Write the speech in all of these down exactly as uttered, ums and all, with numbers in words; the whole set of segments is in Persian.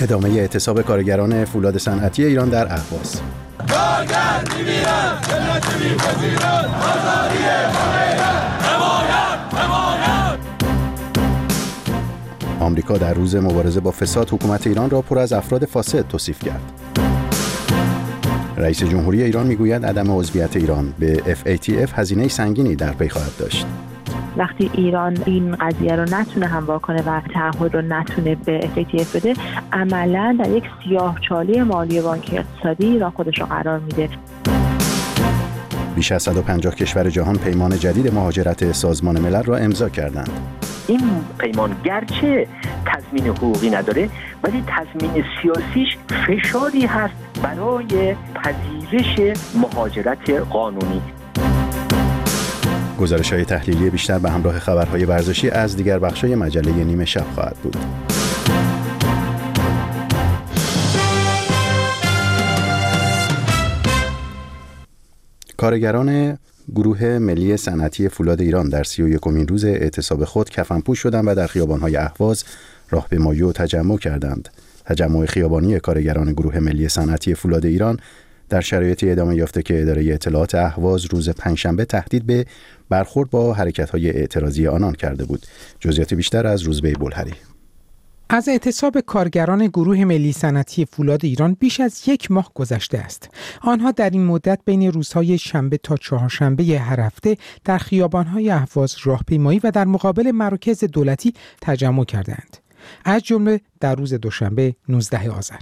ادامه اعتصاب کارگران فولاد صنعتی ایران در اهواز. کارگر می‌میرن، ملت می‌پذیرن، آزادی حمایت، حمایت، حمایت. آمریکا در روز مبارزه با فساد حکومت ایران را پر از افراد فاسد توصیف کرد. رئیس جمهوری ایران میگوید عدم عضویت ایران به اف ای تی اف هزینه سنگینی در پی خواهد داشت. وقتی ایران این قضیه رو نتونه هموار کنه و تعهد رو نتونه به اف ای تی اف بده، عملاً در یک سیاهچاله مالی و بانکی اقتصادی ایران خودش رو قرار میده. بیش از صد و پنجاه کشور جهان پیمان جدید مهاجرت سازمان ملل را امضا کردند. این پیمان گرچه تضمین حقوقی نداره ولی تضمین سیاسیش فشاری هست برای پذیرش مهاجرت قانونی. گزارش‌های تحلیلی بیشتر به همراه خبرهای ورزشی از دیگر بخش‌های مجله نیمه شب خواهد بود. کارگران گروه ملی صنعتی فولاد ایران در سی و یکمین روز اعتصاب خود کفنپوش شدند و در خیابان‌های اهواز راهپیمایی و تجمع کردند. تجمع خیابانی کارگران گروه ملی صنعتی فولاد ایران در شرایطی ادامه یافته که اداره اطلاعات اهواز روز پنجشنبه تهدید به برخورد با حرکت‌های اعتراضی آنان کرده بود. جزئیات بیشتر از روزبه بولهری. از اعتصاب کارگران گروه ملی صنعتی فولاد ایران بیش از یک ماه گذشته است. آنها در این مدت بین روزهای شنبه تا چهارشنبه هر هفته در خیابان‌های اهواز راهپیمایی و در مقابل مراکز دولتی تجمع کردند. از جمله در روز دوشنبه نوزدهم آذر.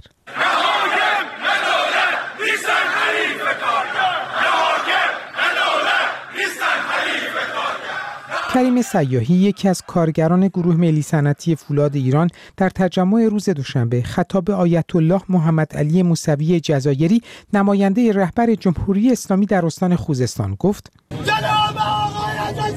کریم سیاحی، یکی از کارگران گروه ملی صنعتی فولاد ایران، در تجمع روز دوشنبه خطاب آیت الله محمد علی موسوی جزایری، نماینده رهبر جمهوری اسلامی در استان خوزستان گفت: جناب آقای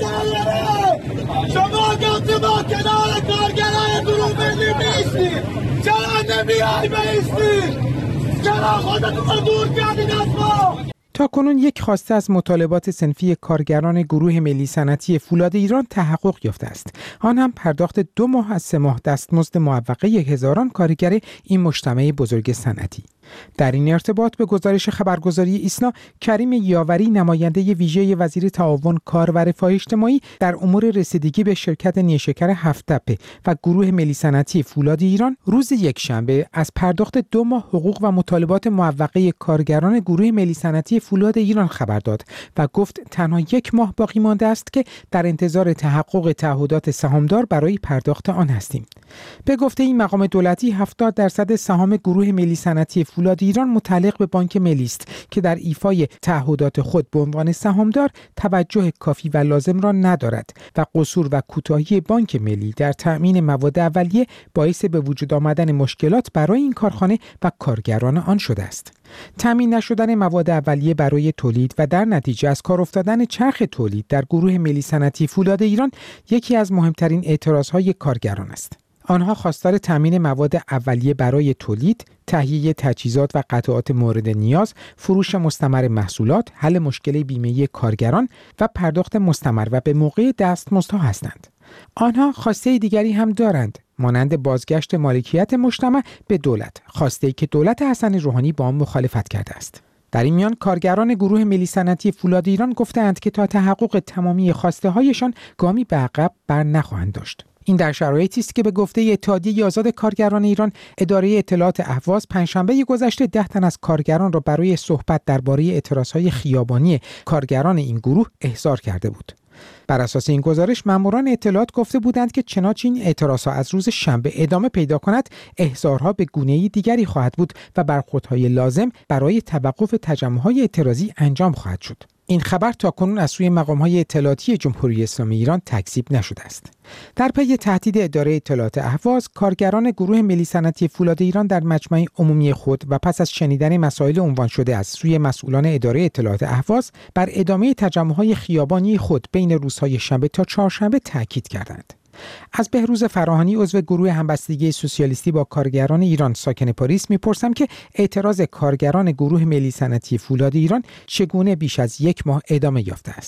جزایری، شما گفتی با کنار کارگران گروه ملی بیستید، چرا نمیای بیستید؟ چرا خودتون رو دور کردید از ما؟ تا کنون یک خواسته از مطالبات صنفی کارگران گروه ملی صنعتی فولاد ایران تحقق یافته است. آن هم پرداخت دو ماه از سه ماه دستمزد معوقه هزاران کارگر این مجتمع بزرگ صنعتی. در این ارتباط به گزارش خبرگزاری ایسنا، کریم یاوری، نماینده ویژه وزیر تعاون کار و رفاه اجتماعی در امور رسیدگی به شرکت نیشکر هفت‌تپه و گروه ملی صنعتی فولاد ایران، روز یکشنبه از پرداخت دو ماه حقوق و مطالبات معوقه کارگران گروه ملی صنعتی فولاد ایران خبر داد و گفت تنها یک ماه باقی مانده است که در انتظار تحقق تعهدات سهامدار برای پرداخت آن هستیم. به گفته این مقام دولتی، هفتاد درصد سهام گروه ملی صنعتی فولاد ایران متعلق به بانک ملی است که در ایفای تعهدات خود به عنوان سهامدار توجه کافی و لازم را ندارد و قصور و کوتاهی بانک ملی در تأمین مواد اولیه باعث به وجود آمدن مشکلات برای این کارخانه و کارگران آن شده است. تامین نشدن مواد اولیه برای تولید و در نتیجه از کار افتادن چرخ تولید در گروه ملی صنعتی فولاد ایران یکی از مهمترین اعتراضهای کارگران است. آنها خواستار تامین مواد اولیه برای تولید، تهیه تجهیزات و قطعات مورد نیاز، فروش مستمر محصولات، حل مشکل بیمه‌ای کارگران و پرداخت مستمر و به موقع دستمزدها هستند. آنها خواسته دیگری هم دارند، مانند بازگشت مالکیت مجتمع به دولت، خواسته‌ای که دولت حسن روحانی با آن مخالفت کرده است. در این میان کارگران گروه ملی صنعتی فولاد ایران گفتند که تا تحقق تمامی خواسته‌هایشان گامی به عقب بر نخواهند داشت. این در شرایطی است که به گفته اتحادیه آزاد کارگران ایران، اداره اطلاعات اهواز پنجشنبه گذشته ده تن از کارگران را برای صحبت درباره اعتراضهای خیابانی کارگران این گروه احضار کرده بود. بر اساس این گزارش، ماموران اطلاعات گفته بودند که چنانچه این اعتراضها از روز شنبه ادامه پیدا کند، احضارها به گونه‌ای دیگری خواهد بود و برخوردهای لازم برای توقف تجمع‌های اعتراضی انجام خواهد شد. این خبر تاکنون از سوی مقام‌های اطلاعاتی جمهوری اسلامی ایران تکذیب نشده است. در پی تهدید اداره اطلاعات اهواز، کارگران گروه ملی صنعتی فولاد ایران در مجمع عمومی خود و پس از شنیدن مسائل عنوان شده از سوی مسئولان اداره اطلاعات اهواز بر ادامه تجمع‌های خیابانی خود بین روزهای شنبه تا چهارشنبه تاکید کردند. از بهروز فراهانی، عضو گروه همبستگی سوسیالیستی با کارگران ایران ساکن پاریس، میپرسم که اعتراض کارگران گروه ملی صنعتی فولاد ایران چگونه بیش از یک ماه ادامه یافته است.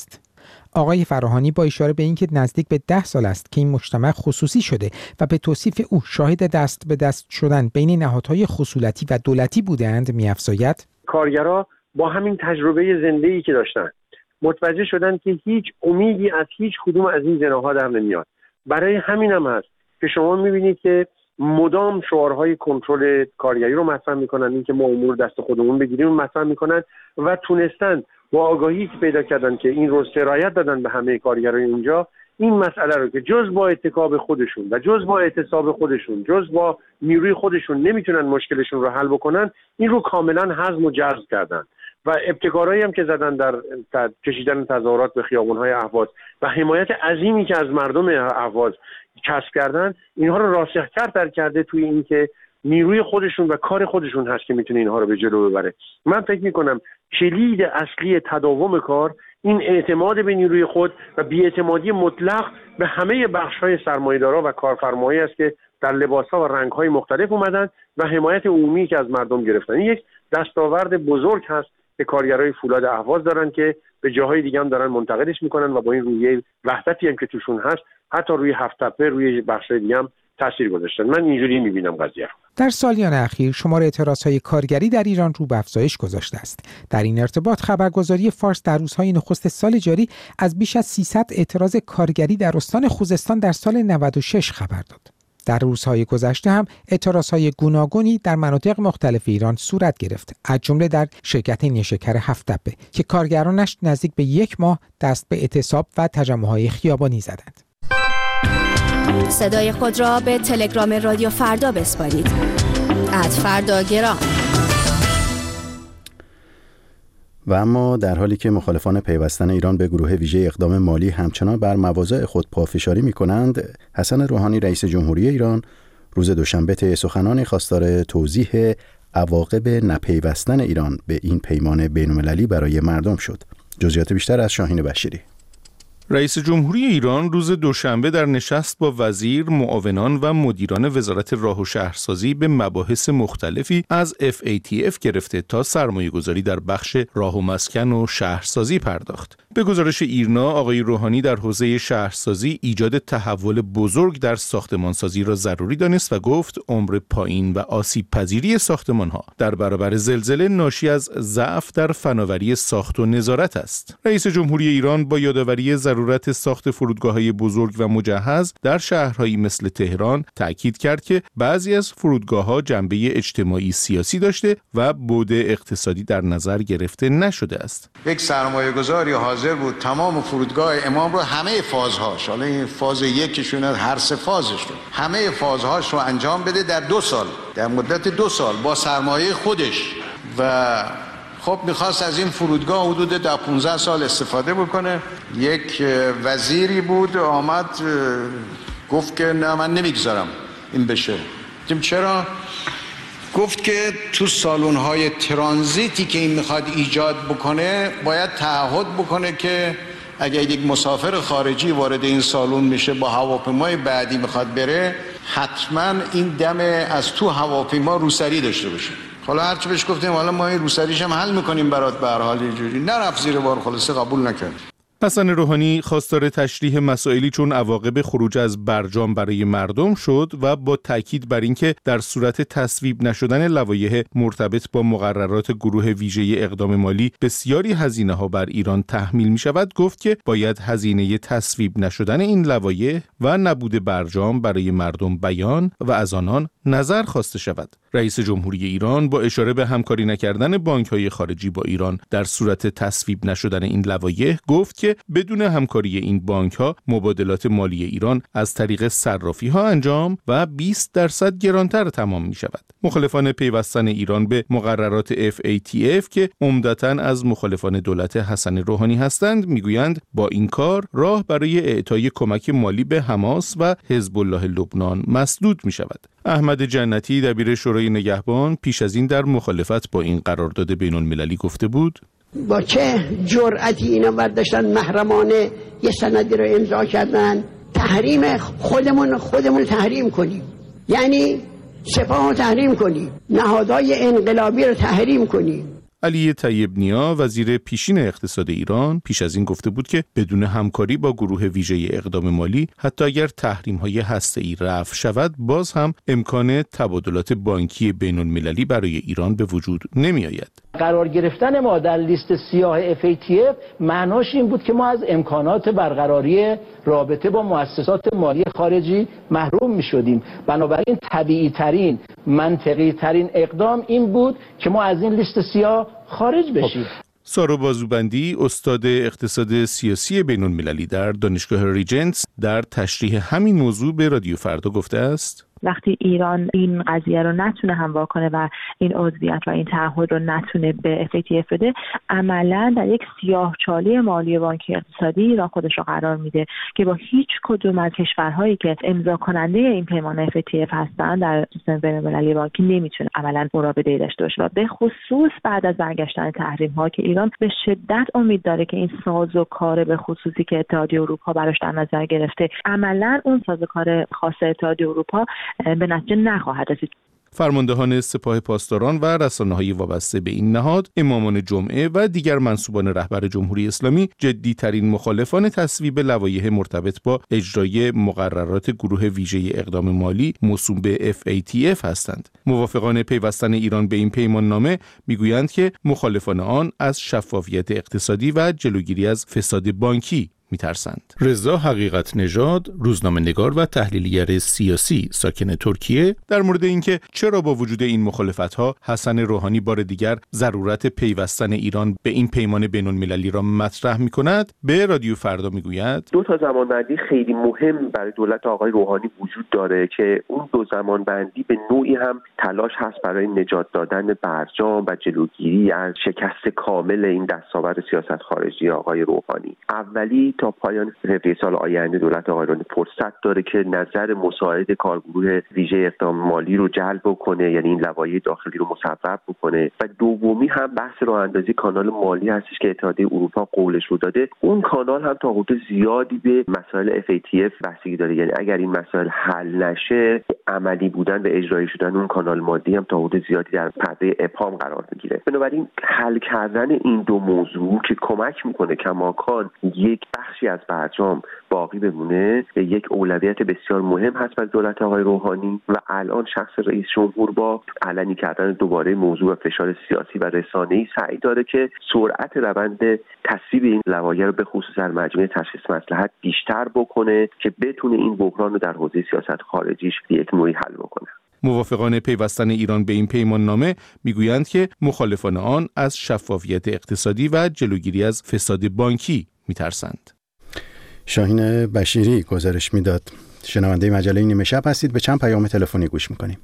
آقای فراهانی با اشاره به اینکه نزدیک به ده سال است که این مجتمع خصوصی شده و به توصیف او شاهد دست به دست شدن بین نهادهای خصولتی و دولتی بودند می‌افزاید: کارگرها با همین تجربه زنده‌ای که داشتن متوجه شدن که هیچ امیدی از هیچ کدوم از این جناح‌ها در نمیاد. برای همین هم هست که شما می‌بینید که مدام شعارهای کنترل کارگری رو مطرح میکنن، اینکه ما امور دست خودمون بگیریم مطرح میکنن و تونستن با آگاهی که پیدا کردن که این رو سرایت دادن به همه کارگرای اینجا، این مسئله رو که جز با اتکاب خودشون و جز با اعتصاب خودشون، جز با نیروی خودشون نمیتونن مشکلشون رو حل بکنن، این رو کاملا هضم و جذب کردن و ابتکارایی هم که زدن در کشیدن تظاهرات به خیابان‌های اهواز و حمایت عظیمی که از مردم اهواز کسب کردن، اینها رو راسخ‌تر در کرده توی این که نیروی خودشون و کار خودشون هست که میتونه اینها رو به جلو ببره. من فکر میکنم کلید اصلی تداوم کار این اعتماد به نیروی خود و بی‌اعتمادی مطلق به همه بخش‌های سرمایه‌دارا و کارفرمایی است که در لباس‌ها و رنگ‌های مختلف اومدن و حمایت عمومی که از مردم گرفتن. این یک دستاورد بزرگ هست که کارگرای فولاد اهواز دارن که به جاهای دیگه هم دارن منتقلش میکنن و با این رویه وحدتی هم که توشون هست حتی روی هفت تپه روی بخشای دیگه هم تاثیر گذاشتن. من اینجوری میبینم قضیه رو. در سالیان اخیر شمار اعتراضهای کارگری در ایران رو به افزایش گذاشته است. در این ارتباط خبرگزاری فارس در روزهای نخست سال جاری از بیش از سیصد اعتراض کارگری در استان خوزستان در سال نود و شش خبر داد. در روزهای گذشته هم اعتراضهای گوناگونی در مناطق مختلف ایران صورت گرفت، از جمله در شرکت نیشکر هفت تپه که کارگرانش نزدیک به یک ماه دست به اعتصاب و تجمع‌های خیابانی زدند. صدای خود را به تلگرام رادیو فردا بسپارید. ات فردا گرام. و اما در حالی که مخالفان پیوستن ایران به گروه ویژه اقدام مالی همچنان بر مواضع خود پافشاری می‌کنند، حسن روحانی رئیس جمهوری ایران روز دوشنبه طی سخنانی خواستار توضیح عواقب نپیوستن ایران به این پیمان بین‌المللی برای مردم شد. جزئیات بیشتر از شاهین بشیری. رئیس جمهوری ایران روز دوشنبه در نشست با وزیر، معاونان و مدیران وزارت راه و شهرسازی به مباحث مختلفی از اف ای تی اف گرفته تا سرمایه‌گذاری در بخش راه و مسکن و شهرسازی پرداخت. به گزارش ایرنا، آقای روحانی در حوزه شهرسازی ایجاد تحول بزرگ در ساختمانسازی را ضروری دانست و گفت عمر پایین و آسیب پذیری ساختمان‌ها در برابر زلزله ناشی از ضعف در فناوری ساخت و نظارت است. رئیس جمهوری ایران با یادآوری ضرورت ساخت فرودگاه‌های بزرگ و مجهز در شهرهایی مثل تهران تأکید کرد که بعضی از فرودگاه‌ها جنبه اجتماعی سیاسی داشته و بعد اقتصادی در نظر گرفته نشده است. یک سرمایه‌گذاری حاضر بود تمام فرودگاه امام رو همه فازهاش، حالا این فاز یکیشون هر سه فازش رو همه فازهاش رو انجام بده در دو سال، در مدت دو سال با سرمایه خودش و خب میخواست از این فرودگاه حدود در پانزده سال استفاده بکنه. یک وزیری بود آمد گفت که نه من نمیگذارم این بشه. گفتیم چرا؟ گفت که تو سالن‌های ترانزیتی که این میخواد ایجاد بکنه باید تعهد بکنه که اگر یک مسافر خارجی وارد این سالن میشه با هواپیمای بعدی میخواد بره، حتما این دم از تو هواپیما روسری داشته باشه. حالا هرچی بهش گفتیم حالا ما این روسریش هم حل میکنیم برات، به هر حال اینجوری نرفت زیر بار، خلاصه قبول نکرد. حسن روحانی خواستار تشریح مسائلی چون عواقب خروج از برجام برای مردم شد و با تاکید بر اینکه در صورت تصویب نشدن لوایح مرتبط با مقررات گروه ویژه اقدام مالی بسیاری هزینه‌ها بر ایران تحمیل می شود، گفت که باید هزینه تصویب نشدن این لوایح و نبود برجام برای مردم بیان و از آنان نظر خواسته شود. رئیس جمهوری ایران با اشاره به همکاری نکردن بانک‌های خارجی با ایران در صورت تصویب نشدن این لوایح گفت که بدون همکاری این بانک‌ها مبادلات مالی ایران از طریق صرافی‌ها انجام و بیست درصد گرانتر تمام می‌شود. مخالفان پیوستن ایران به مقررات اف ای تی اف که عمدتاً از مخالفان دولت حسن روحانی هستند میگویند با این کار راه برای اعطای کمک مالی به حماس و حزب الله لبنان مسدود می‌شود. احمد جنتی دبیر شورای نگهبان پیش از این در مخالفت با این قرارداد بین‌المللی گفته بود: با چه جرأتی اینا برداشتن محرمانه یه سندی رو امضا کردن تحریم خودمون خودمون تحریم کنیم، یعنی سپاه رو تحریم کنیم، نهادهای انقلابی رو تحریم کنیم. علی طیب نیا وزیر پیشین اقتصاد ایران پیش از این گفته بود که بدون همکاری با گروه ویژه اقدام مالی حتی اگر تحریم‌های هسته‌ای رفع شود باز هم امکان تبادلات بانکی بین‌المللی برای ایران به وجود نمی‌آید. قرار گرفتن ما در لیست سیاه اف ای تی اف معناش این بود که ما از امکانات برقراری رابطه با مؤسسات مالی خارجی محروم می‌شدیم. بنابراین طبیعی ترین، منطقی ترین اقدام این بود که ما از این لیست سیاه خارج بشیم. سارا بازوبندی استاد اقتصاد سیاسی بین‌المللی در دانشگاه ریجنتس در تشریح همین موضوع به رادیو فردا گفته است: وقتی ایران این قضیه رو نتونه هموار کنه و این عضویت و این تعهد رو نتونه به اف ای تی اف بده، عملاً در یک سیاهچاله مالی و بانکی اقتصادی ایران خودش رو قرار میده که با هیچ کدوم از کشورهایی که امضا کننده این پیمان اف ای تی اف هستن در سیستم بین‌المللی بانکی نمیتونه عملاً مرابطه‌ای داشته باشه و به خصوص بعد از برگشتن تحریم ها که ایران به شدت امید داره که این سازوکار به خصوصی که اتحادیه اروپا براش در نظر گرفته عملاً اون سازوکار خاص اتحادیه اروپا به نتیجه نخواهد رسید. فرماندهان سپاه پاسداران و رسانه‌های وابسته به این نهاد، امامان جمعه و دیگر منصوبان رهبر جمهوری اسلامی جدی‌ترین مخالفان تصویب لوایح مرتبط با اجرای مقررات گروه ویژه اقدام مالی موسوم به اف ای تی اف هستند. موافقان پیوستن ایران به این پیمان نامه میگویند که مخالفان آن از شفافیت اقتصادی و جلوگیری از فساد بانکی میترسند. رضا حقیقت نژاد، روزنامه‌نگار و تحلیلگر سیاسی ساکن ترکیه، در مورد اینکه چرا با وجود این مخالفت‌ها حسن روحانی بار دیگر ضرورت پیوستن ایران به این پیمان بین‌المللی را مطرح می‌کند، به رادیو فردا میگوید: دو تا زمانبندی خیلی مهم برای دولت آقای روحانی وجود داره که اون دو زمانبندی به نوعی هم تلاش هست برای نجات دادن برجام و جلوگیری از شکست کامل این دستاورد سیاست خارجی آقای روحانی. اولی تا پایان فوریه سال آینده دولت آقای روحانی فرصت داره که نظر مساعد کارگروه ویژه اقدام مالی رو جلب کنه، یعنی این لوایح داخلی رو مصوب بکنه. و دومی هم بحث راه اندازی کانال مالی هستش که اتحادیه اروپا قولش رو داده. اون کانال هم تا حدود زیادی به مسائل اف ای تی اف بستگی داره، یعنی اگر این مسائل حل نشه عملی بودن و اجرایی شدن اون کانال مالی هم تا حدود زیادی در پرده ابهام قرار میگیره. بنابراین حل کردن این دو موضوع که کمک میکنه کماکان یک بخشی از برجام باقی بمونه یک اولویت بسیار مهم هست برای دولت آقای روحانی و الان شخص رئیس جمهور با علنی کردن دوباره موضوع و فشار سیاسی و رسانه‌ای سعی داره که سرعت روند تصویب این لوایح رو به خصوص در مجمع تشخیص مصلحت بیشتر بکنه که بتونه این بحران رو در حوزه سیاست خارجیش یک نوعی حل بکنه. موافقان پیوستن ایران به این پیمان نامه میگویند که مخالفان آن از شفافیت اقتصادی و جلوگیری از فساد بانکی میترسند. شاهین بشیری گزارش میداد. شنونده مجله نیمه شب هستید، به چند پیام تلفنی گوش میکنیم.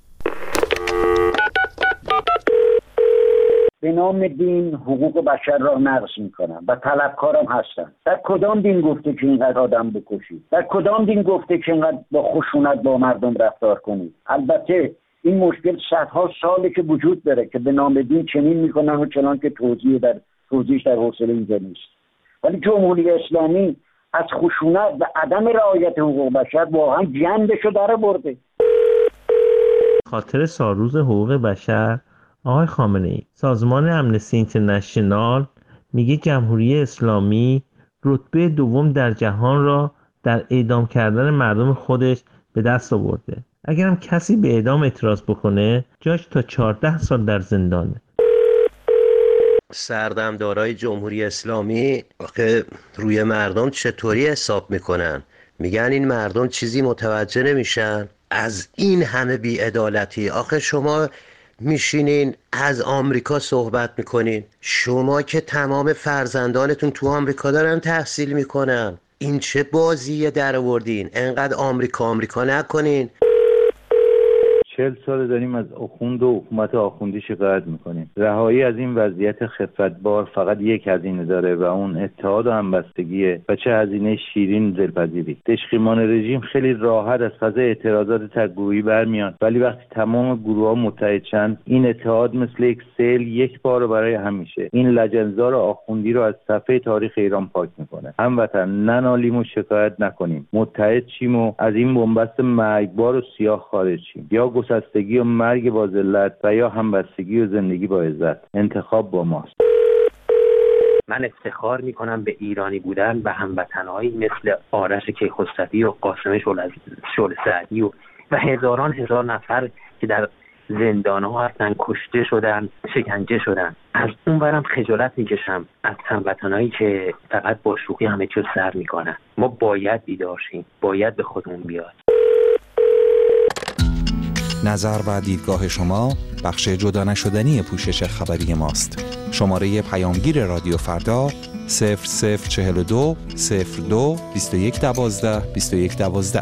به نام دین حقوق بشر را نقض میکنم و طلبکارم هستم. در کدام دین گفته که اینقدر آدم بکشید؟ در کدام دین گفته که اینقدر با خشونت با مردم رفتار کنید؟ البته این مشکل صدها ساله که وجود داره که به نام دین چنین میکنن و چنان که توضیح در توضیحش در حوصله اینجا نیست. ولی جمهوری اسلامی از خشونت و عدم رعایت حقوق بشر واقعا جنبشو در برده. خاطر سالروز حقوق بشر آقای خامنه‌ای، سازمان امنستی اینترنشنال میگه جمهوری اسلامی رتبه دوم در جهان را در اعدام کردن مردم خودش به دست آورده. اگرم کسی به اعدام اعتراض بکنه جاش تا چهارده سال در زندانه. سردمدارای جمهوری اسلامی آخه روی مردم چطوری حساب میکنن؟ میگن این مردم چیزی متوجه نمیشن از این همه بی‌عدالتی. آخه شما میشینین از آمریکا صحبت میکنین، شما که تمام فرزندانتون تو آمریکا دارن تحصیل میکنن، این چه بازیه در آوردین؟ انقدر آمریکا آمریکا نکنین. چهل سال داریم از آخوند و حکومت آخوندی شکایت میکنیم. رهایی از این وضعیت خفتبار فقط یک هزینه داره و اون اتحاد و همبستگیه و چه هزینه شیرین دلپذیری. تشخیمان رژیم خیلی راحت از فضای اعتراضات تک‌گروهی برمیان، ولی وقتی تمام گروه‌ها متحد شن این اتحاد مثل یک سیل یک بار برای همیشه این لجنزار آخوندی رو از صفحه تاریخ ایران پاک میکنه. هموطن ننالیم و شکایت نکنیم، متحد شیم و از این بنبست مرگبار و سیاه خارج شیم. یا گسستگی و مرگ با ذلت و یا همبستگی و زندگی با عزت. انتخاب با ماست. من افتخار میکنم به ایرانی بودن و هموطنهایی مثل آرش کیخسروی و قاسم شعله سعدی و و هزاران هزار نفر که در زندان‌ها هستن، کشته شدن، شکنجه شدن. از اون برم خجالت میکشم از هموطنهایی که فقط با شوخی همه چیز سر میکنن. ما باید بیدار شیم، باید به خودمون بیاد. نظر و دیدگاه شما بخش جدا نشدنی پوشش خبری ماست. شماره پیامگیر رادیو فردا صفر صفر چهل و دو صفر دو بیست و یک دوازده بیست و یک دوازده.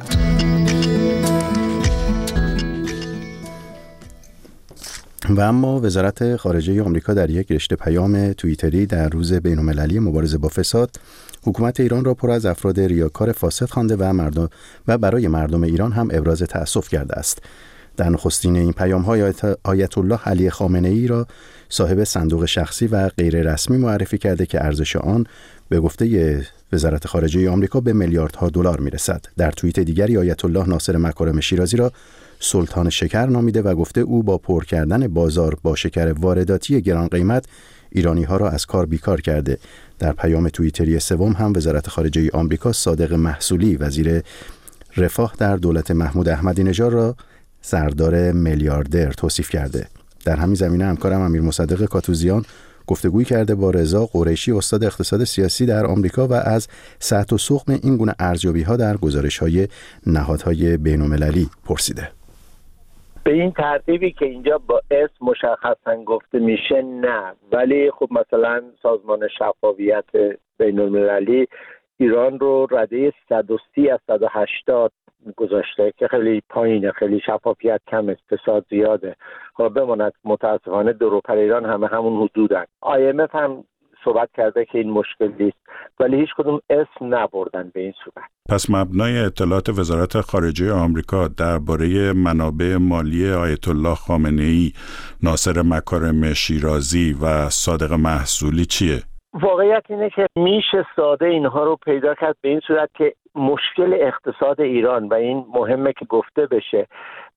و اما وزارت خارجه آمریکا در یک رشته پیام توییتری در روز بین‌المللی مبارزه با فساد حکومت ایران را پر از افراد ریاکار فاسد خوانده و مردم و برای مردم ایران هم ابراز تأسف کرده است. در نخستین این پیام‌ها آیت الله علی خامنه‌ای را صاحب صندوق شخصی و غیر رسمی معرفی کرده که ارزش آن به گفته وزارت خارجه آمریکا به میلیاردها دلار میرسد. در توییت دیگری آیت الله ناصر مکارم شیرازی را سلطان شکر نامیده و گفته او با پر کردن بازار با شکر وارداتی گران قیمت ایرانی ها را از کار بیکار کرده. در پیام توییتری سوم هم وزارت خارجه آمریکا صادق محصولی وزیر رفاه در دولت محمود احمدی نژاد را سردار میلیاردر توصیف کرده. در همین زمینه همکارم امیر مصدق کاتوزیان گفتگویی کرده با رضا قریشی استاد اقتصاد سیاسی در آمریکا و از سطح و سقم این گونه ارزیابی‌ها در گزارش‌های نهادهای بین‌المللی پرسیده. به این ترتیبی که اینجا با اسم مشخصاً گفته میشه نه، ولی خب مثلا سازمان شفافیت بین‌المللی ایران رو رده صد و سی از صد و هشتاد گذاشته که خیلی پایینه، خیلی شفافیت کم، اقتصاد زیاده. خب بماند متاسفانه دوروپر ایران همه همون حدودن. آی ام اف هم صحبت کرده که این مشکل نیست، ولی هیچ کدوم اسم نبردن به این صورت. پس مبنای اطلاعات وزارت خارجه آمریکا درباره منابع مالی آیت الله خامنه‌ای، ناصر مکارم شیرازی و صادق محصولی چیه؟ واقعیت اینه که میشه ساده اینها رو پیدا کرد به این صورت که مشکل اقتصاد ایران و این مهمه که گفته بشه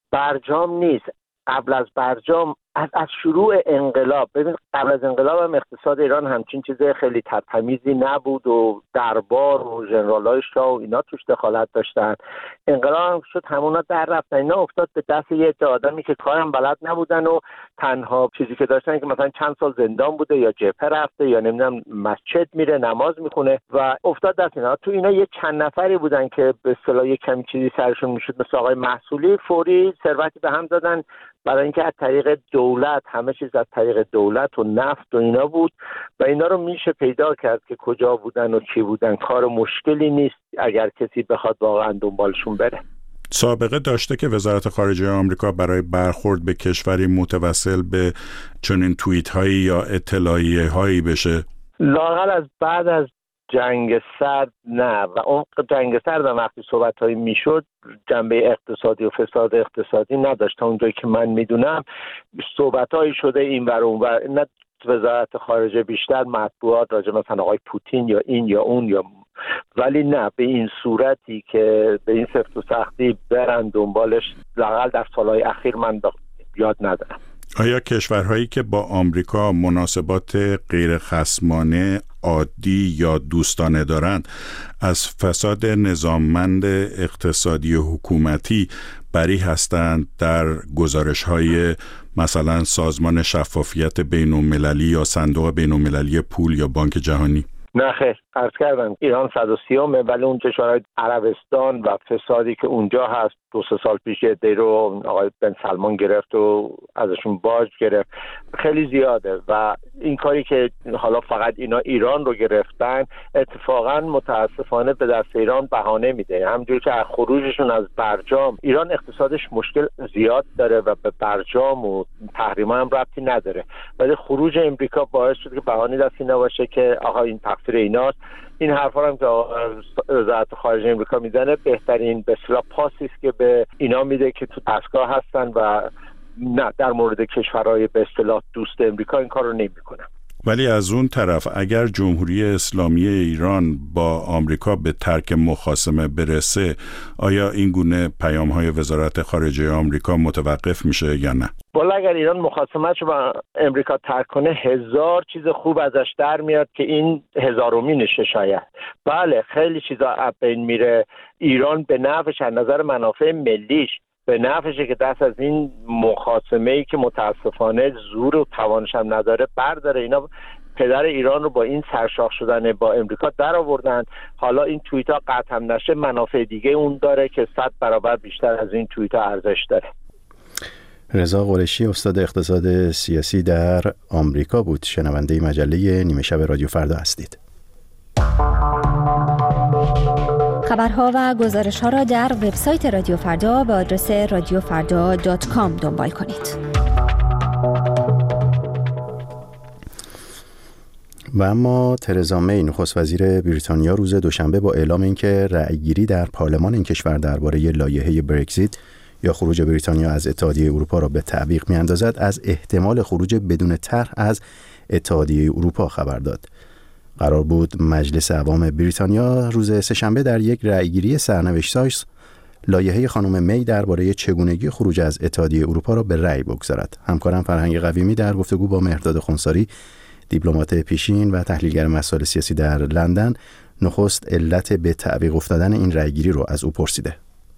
برجام نیست. قبل از برجام از از شروع انقلاب، ببین قبل از انقلاب هم اقتصاد ایران همچین چیز خیلی تمیزی نبود و دربار و ژنرالای شاه و اینا توش دخالت داشتن. انقلاب هم شد همونا در رفتن، اینا افتاد به دست یه عده آدمی که کارم بلد نبودن و تنها چیزی که داشتن که مثلا چند سال زندان بوده یا جبهه رفته یا نمیدونم مسجد میره نماز میخونه و افتاد دست اینا. تو اینا یه چند نفری بودن که به اصطلاح یه کمی چیزی سرشون میشد، مثل آقای محصولی، فوری ثروتی به هم دادن برای اینکه از طریق دولت، همه چیز از طریق دولت و نفت و اینا بود و اینا رو میشه پیدا کرد که کجا بودن و چی بودن. کار مشکلی نیست اگر کسی بخواد واقعا دنبالشون بره. سابقه داشته که وزارت خارجه آمریکا برای برخورد به کشوری متوسل به چنین توییت هایی یا اطلاعیه هایی بشه؟ لااقل از بعد از جنگ سرد نه، و اون جنگ سرد هم وقتی صحبت‌هایی میشد جنبه اقتصادی و فساد اقتصادی نداشت. تا اونجایی که من میدونم صحبت‌هایی شده این ور اون ور، نه وزارت خارجه بیشتر مطبوعات راجع مثلا آقای پوتین یا این یا اون یا، ولی نه به این صورتی که به این سفت و سختی برن دنبالش لااقل در سالهای اخیر من یاد ندارم. آیا کشورهایی که با آمریکا مناسبات غیر خصمانه عادی یا دوستانه دارند از فساد نظاممند اقتصادی و حکومتی بری هستند در گزارش‌های مثلا سازمان شفافیت بین‌المللی یا صندوق بین‌المللی پول یا بانک جهانی؟ نه خیر، عرض کردم ایران صد و سیومه، ولی اون کشورهای عربستان و فسادی که اونجا هست دو سه سال پیش یه دی رو آقای بن سلمان گرفت و ازشون باج گرفت، خیلی زیاده و این کاری که حالا فقط اینا ایران رو گرفتن اتفاقا متاسفانه به دست ایران بهانه میده. همونجوری که از خروجشون از برجام، ایران اقتصادش مشکل زیاد داره و به برجام و تحریما هم ربطی نداره، ولی خروج امریکا باعث شد که بهانه دستی نباشه که آقا این تقصیر ایناست. این حرفا هم که وزارت خارجه امریکا میزنه بهترین به اصطلاح پاسی است که به اینا میده که تو دستگاه هستن و نه در مورد کشورهای به اصطلاح دوست امریکا این کارو نمیکنن. ولی از اون طرف اگر جمهوری اسلامی ایران با آمریکا به ترک مخاصمه برسه، آیا این گونه پیام‌های وزارت خارجه آمریکا متوقف میشه یا نه؟ والا اگر ایران مخاصمتش رو با امریکا ترک کنه، هزار چیز خوب ازش در میاد که این هزارمینشه شاید. بله خیلی چیزا از بین میره. ایران به نفعش از نظر منافع ملیش به نفعشه که دست از این مخاصمه‌ای که متاسفانه زور و توانش هم نداره برداره. اینا پدر ایران رو با این سرشاخ شدن با امریکا در آوردن. حالا این توییت ها قطع هم نشه، منافع دیگه اون داره که صد برابر بیشتر از این توییت ها ارزش داره. رضا قریشی استاد اقتصاد سیاسی در آمریکا بود. شنونده مجله نیمه شب رادیو فردا هستید. خبرها و گزارش‌ها را در وبسایت رادیو فردا با آدرس رادیو فردا دات کام دنبال کنید. و اما ترزا می نخست وزیر بریتانیا روز دوشنبه با اعلام اینکه رأیگیری در پارلمان این کشور درباره لایحه برگزیت یا خروج بریتانیا از اتحادیه اروپا را به تعویق می‌اندازد، از احتمال خروج بدون طرح از اتحادیه اروپا خبر داد. قرار بود مجلس عوام بریتانیا روز سه‌شنبه در یک رأیگیری سرنوشت‌ساز لایحه خانم می درباره چگونگی خروج از اتحادیه اروپا را به رأی بگذارد. همکارم فرهنگ قویمی در گفتگو با مهرداد خنثاری، دیپلمات پیشین و تحلیلگر مسائل سیاسی در لندن، نخست علت به تعویق افتادن این رأیگیری رو از او پرسیده.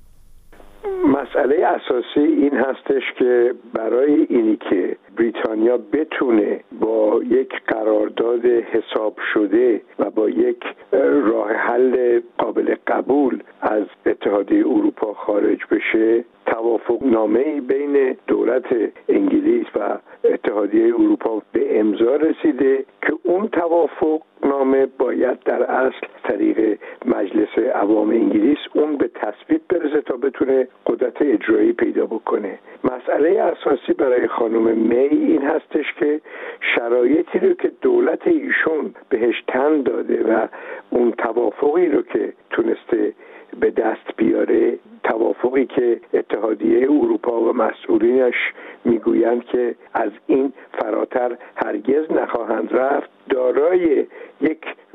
مسئله اساسی این هستش که برای اینی که بریتانیا بتونه با یک قرارداد حساب شده و با یک راه حل قابل قبول از اتحادیه اروپا خارج بشه، توافق نامه‌ای بین دولت انگلیس و اتحادیه اروپا به امضا رسیده که اون توافق نامه باید در اصل طریق مجلس عوام انگلیس اون به تصویب برسه تا بتونه قدرت اجرایی پیدا بکنه. مسئله اساسی برای خانم می این هستش که شرایطی رو که دولت ایشون بهش تن داده و اون توافقی رو که تونسته به دست بیاره، توافقی که اتحادیه اروپا و مسئولینش میگویند که از این فراتر هرگز نخواهند رفت، دارای یک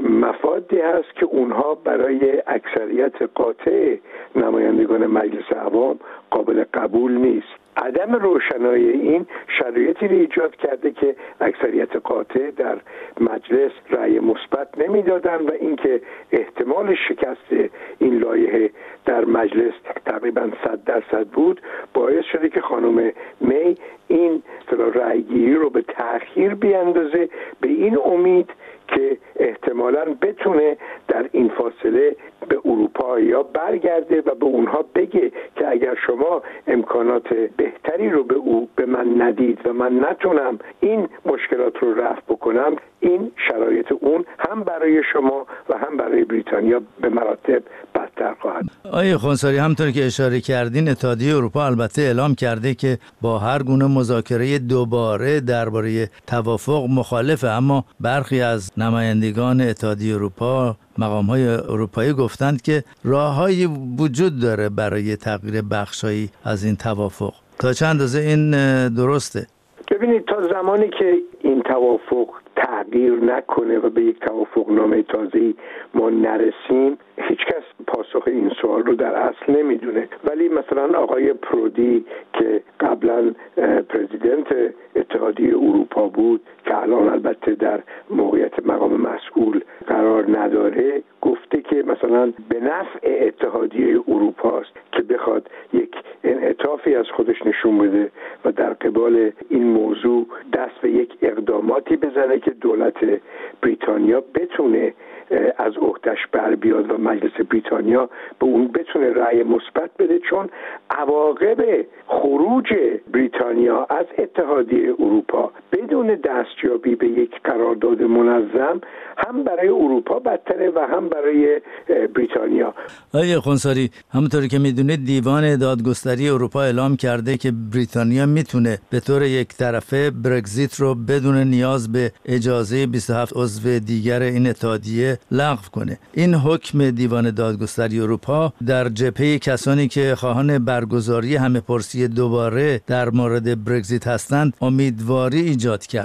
مفادی هست که اونها برای اکثریت قاطع نمایندگان مجلس عوام قابل قبول نیست. عدم روشنایی این شرایطی رو ایجاد کرده که اکثریت قاطع در مجلس رأی مثبت نمیدادن و اینکه احتمال شکست این لایحه در مجلس تقریبا صد درصد بود، باعث شده که خانم می این رأیگیری رو به تأخیر بیاندازه، به این امید که احتمالاً بتونه در این فاصله به اروپا یا برگرده و به اونها بگه که اگر شما امکانات بهتری رو به او به من ندید و من نتونم این مشکلات رو رفع بکنم، این شرایط اون هم برای شما و هم برای بریتانیا به مراتب بدتر خواهد. آقای خنثاری، همطور که اشاره کردین، اتحادیه اروپا البته اعلام کرده که با هر گونه مذاکره دوباره درباره توافق مخالفه، اما برخی از نمایندگان اتحادیه اروپا، مقام‌های اروپایی گفتند که راه‌هایی وجود داره برای تغییر بخشایی از این توافق. تا چند اندازه این درسته؟ ببینید، تا زمانی که این توافق تغییر نکنه و به یک توافق نامه تازه‌ای ما نرسیم، هیچ کس پاسخ این سوال رو در اصل نمیدونه. ولی مثلا آقای پرودی که قبلا پرزیدنت اتحادیه اروپا بود، که الان البته در موقعیت مقام مسئول قرار نداره، گفته که مثلا به نفع اتحادیه اروپا است که بخواد یک انعطافی از خودش نشون بده و در قبال این موضوع دست به یک اقداماتی بزنه که دولت بریتانیا بتونه از عهده‌اش بر بیاد و مجلس بریتانیا به اون بتونه رأی مثبت بده، چون عواقب خروج بریتانیا از اتحادیه اروپا بدون دستیابی به یک قرارداد منظم هم برای اروپا بدتره و هم برای بریتانیا. آقای خنثاری، همونطوری که میدونید دیوان دادگستری اروپا اعلام کرده که بریتانیا میتونه به طور یک طرفه برگزیت رو بدون نیاز به اجازه بیست و هفت عضو دیگر این اتحادیه لغو کنه. این حکم دیوان دادگستری اروپا در جبهه کسانی که خواهان برگزاری همه پرسی دوباره در مورد برگزیت هستند امیدواری ایجاد کرده.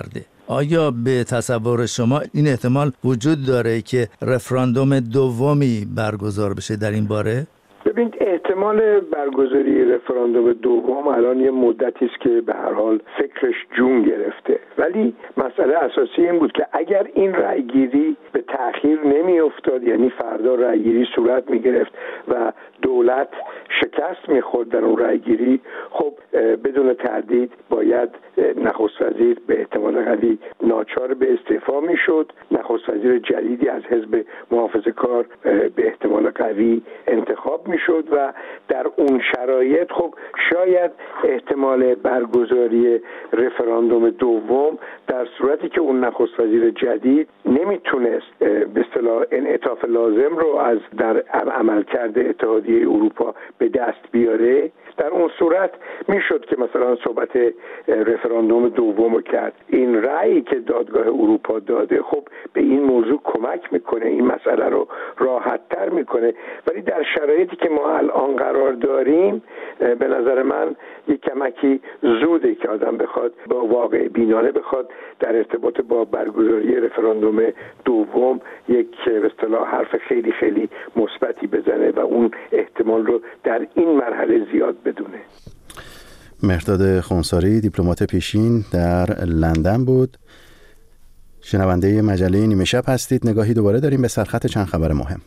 آیا به تصور شما این احتمال وجود داره که رفراندوم دومی برگزار بشه در این باره؟ ببینید، احتمال برگزاری رفراندوم دوم الان یه مدتی است که به هر حال فکرش جون گرفته، ولی مسئله اساسی این بود که اگر این رأیگیری به تأخیر نمی افتاد، یعنی فردا رأیگیری صورت می گرفت و دولت شکست می خورد در اون رأیگیری، خب بدون تردید باید نخست وزیر به احتمال قوی ناچار به استعفا می شد، نخست وزیر جدیدی از حزب محافظه‌کار به احتمال قوی انتخاب می شد و در اون شرایط خب شاید احتمال برگزاری رفراندوم دوم در صورتی که اون نخست وزیر جدید نمیتونست به اصطلاح انعطاف لازم رو از در عملکرد اتحادیه اروپا به دست بیاره، در اون صورت میشد که مثلا صحبت رفراندوم دوم رو کرد. این رأیی که دادگاه اروپا داده خب به این موضوع کمک میکنه، این مسئله رو راحت تر میکنه، ولی در شرایطی که ما الان قرار داریم به نظر من یک کمکی زوده که آدم بخواد با واقع بینانه بخواد در ارتباط با برگزاری رفراندوم دوم یک به اصطلاح حرف خیلی خیلی مثبتی بزنه و اون احتمال رو در این مرحله زیاد بدونه. مهرداد خونساری، دیپلمات پیشین در لندن بود. شنونده مجله نیمه شب هستید. نگاهی دوباره داریم به سرخط چند خبر مهم.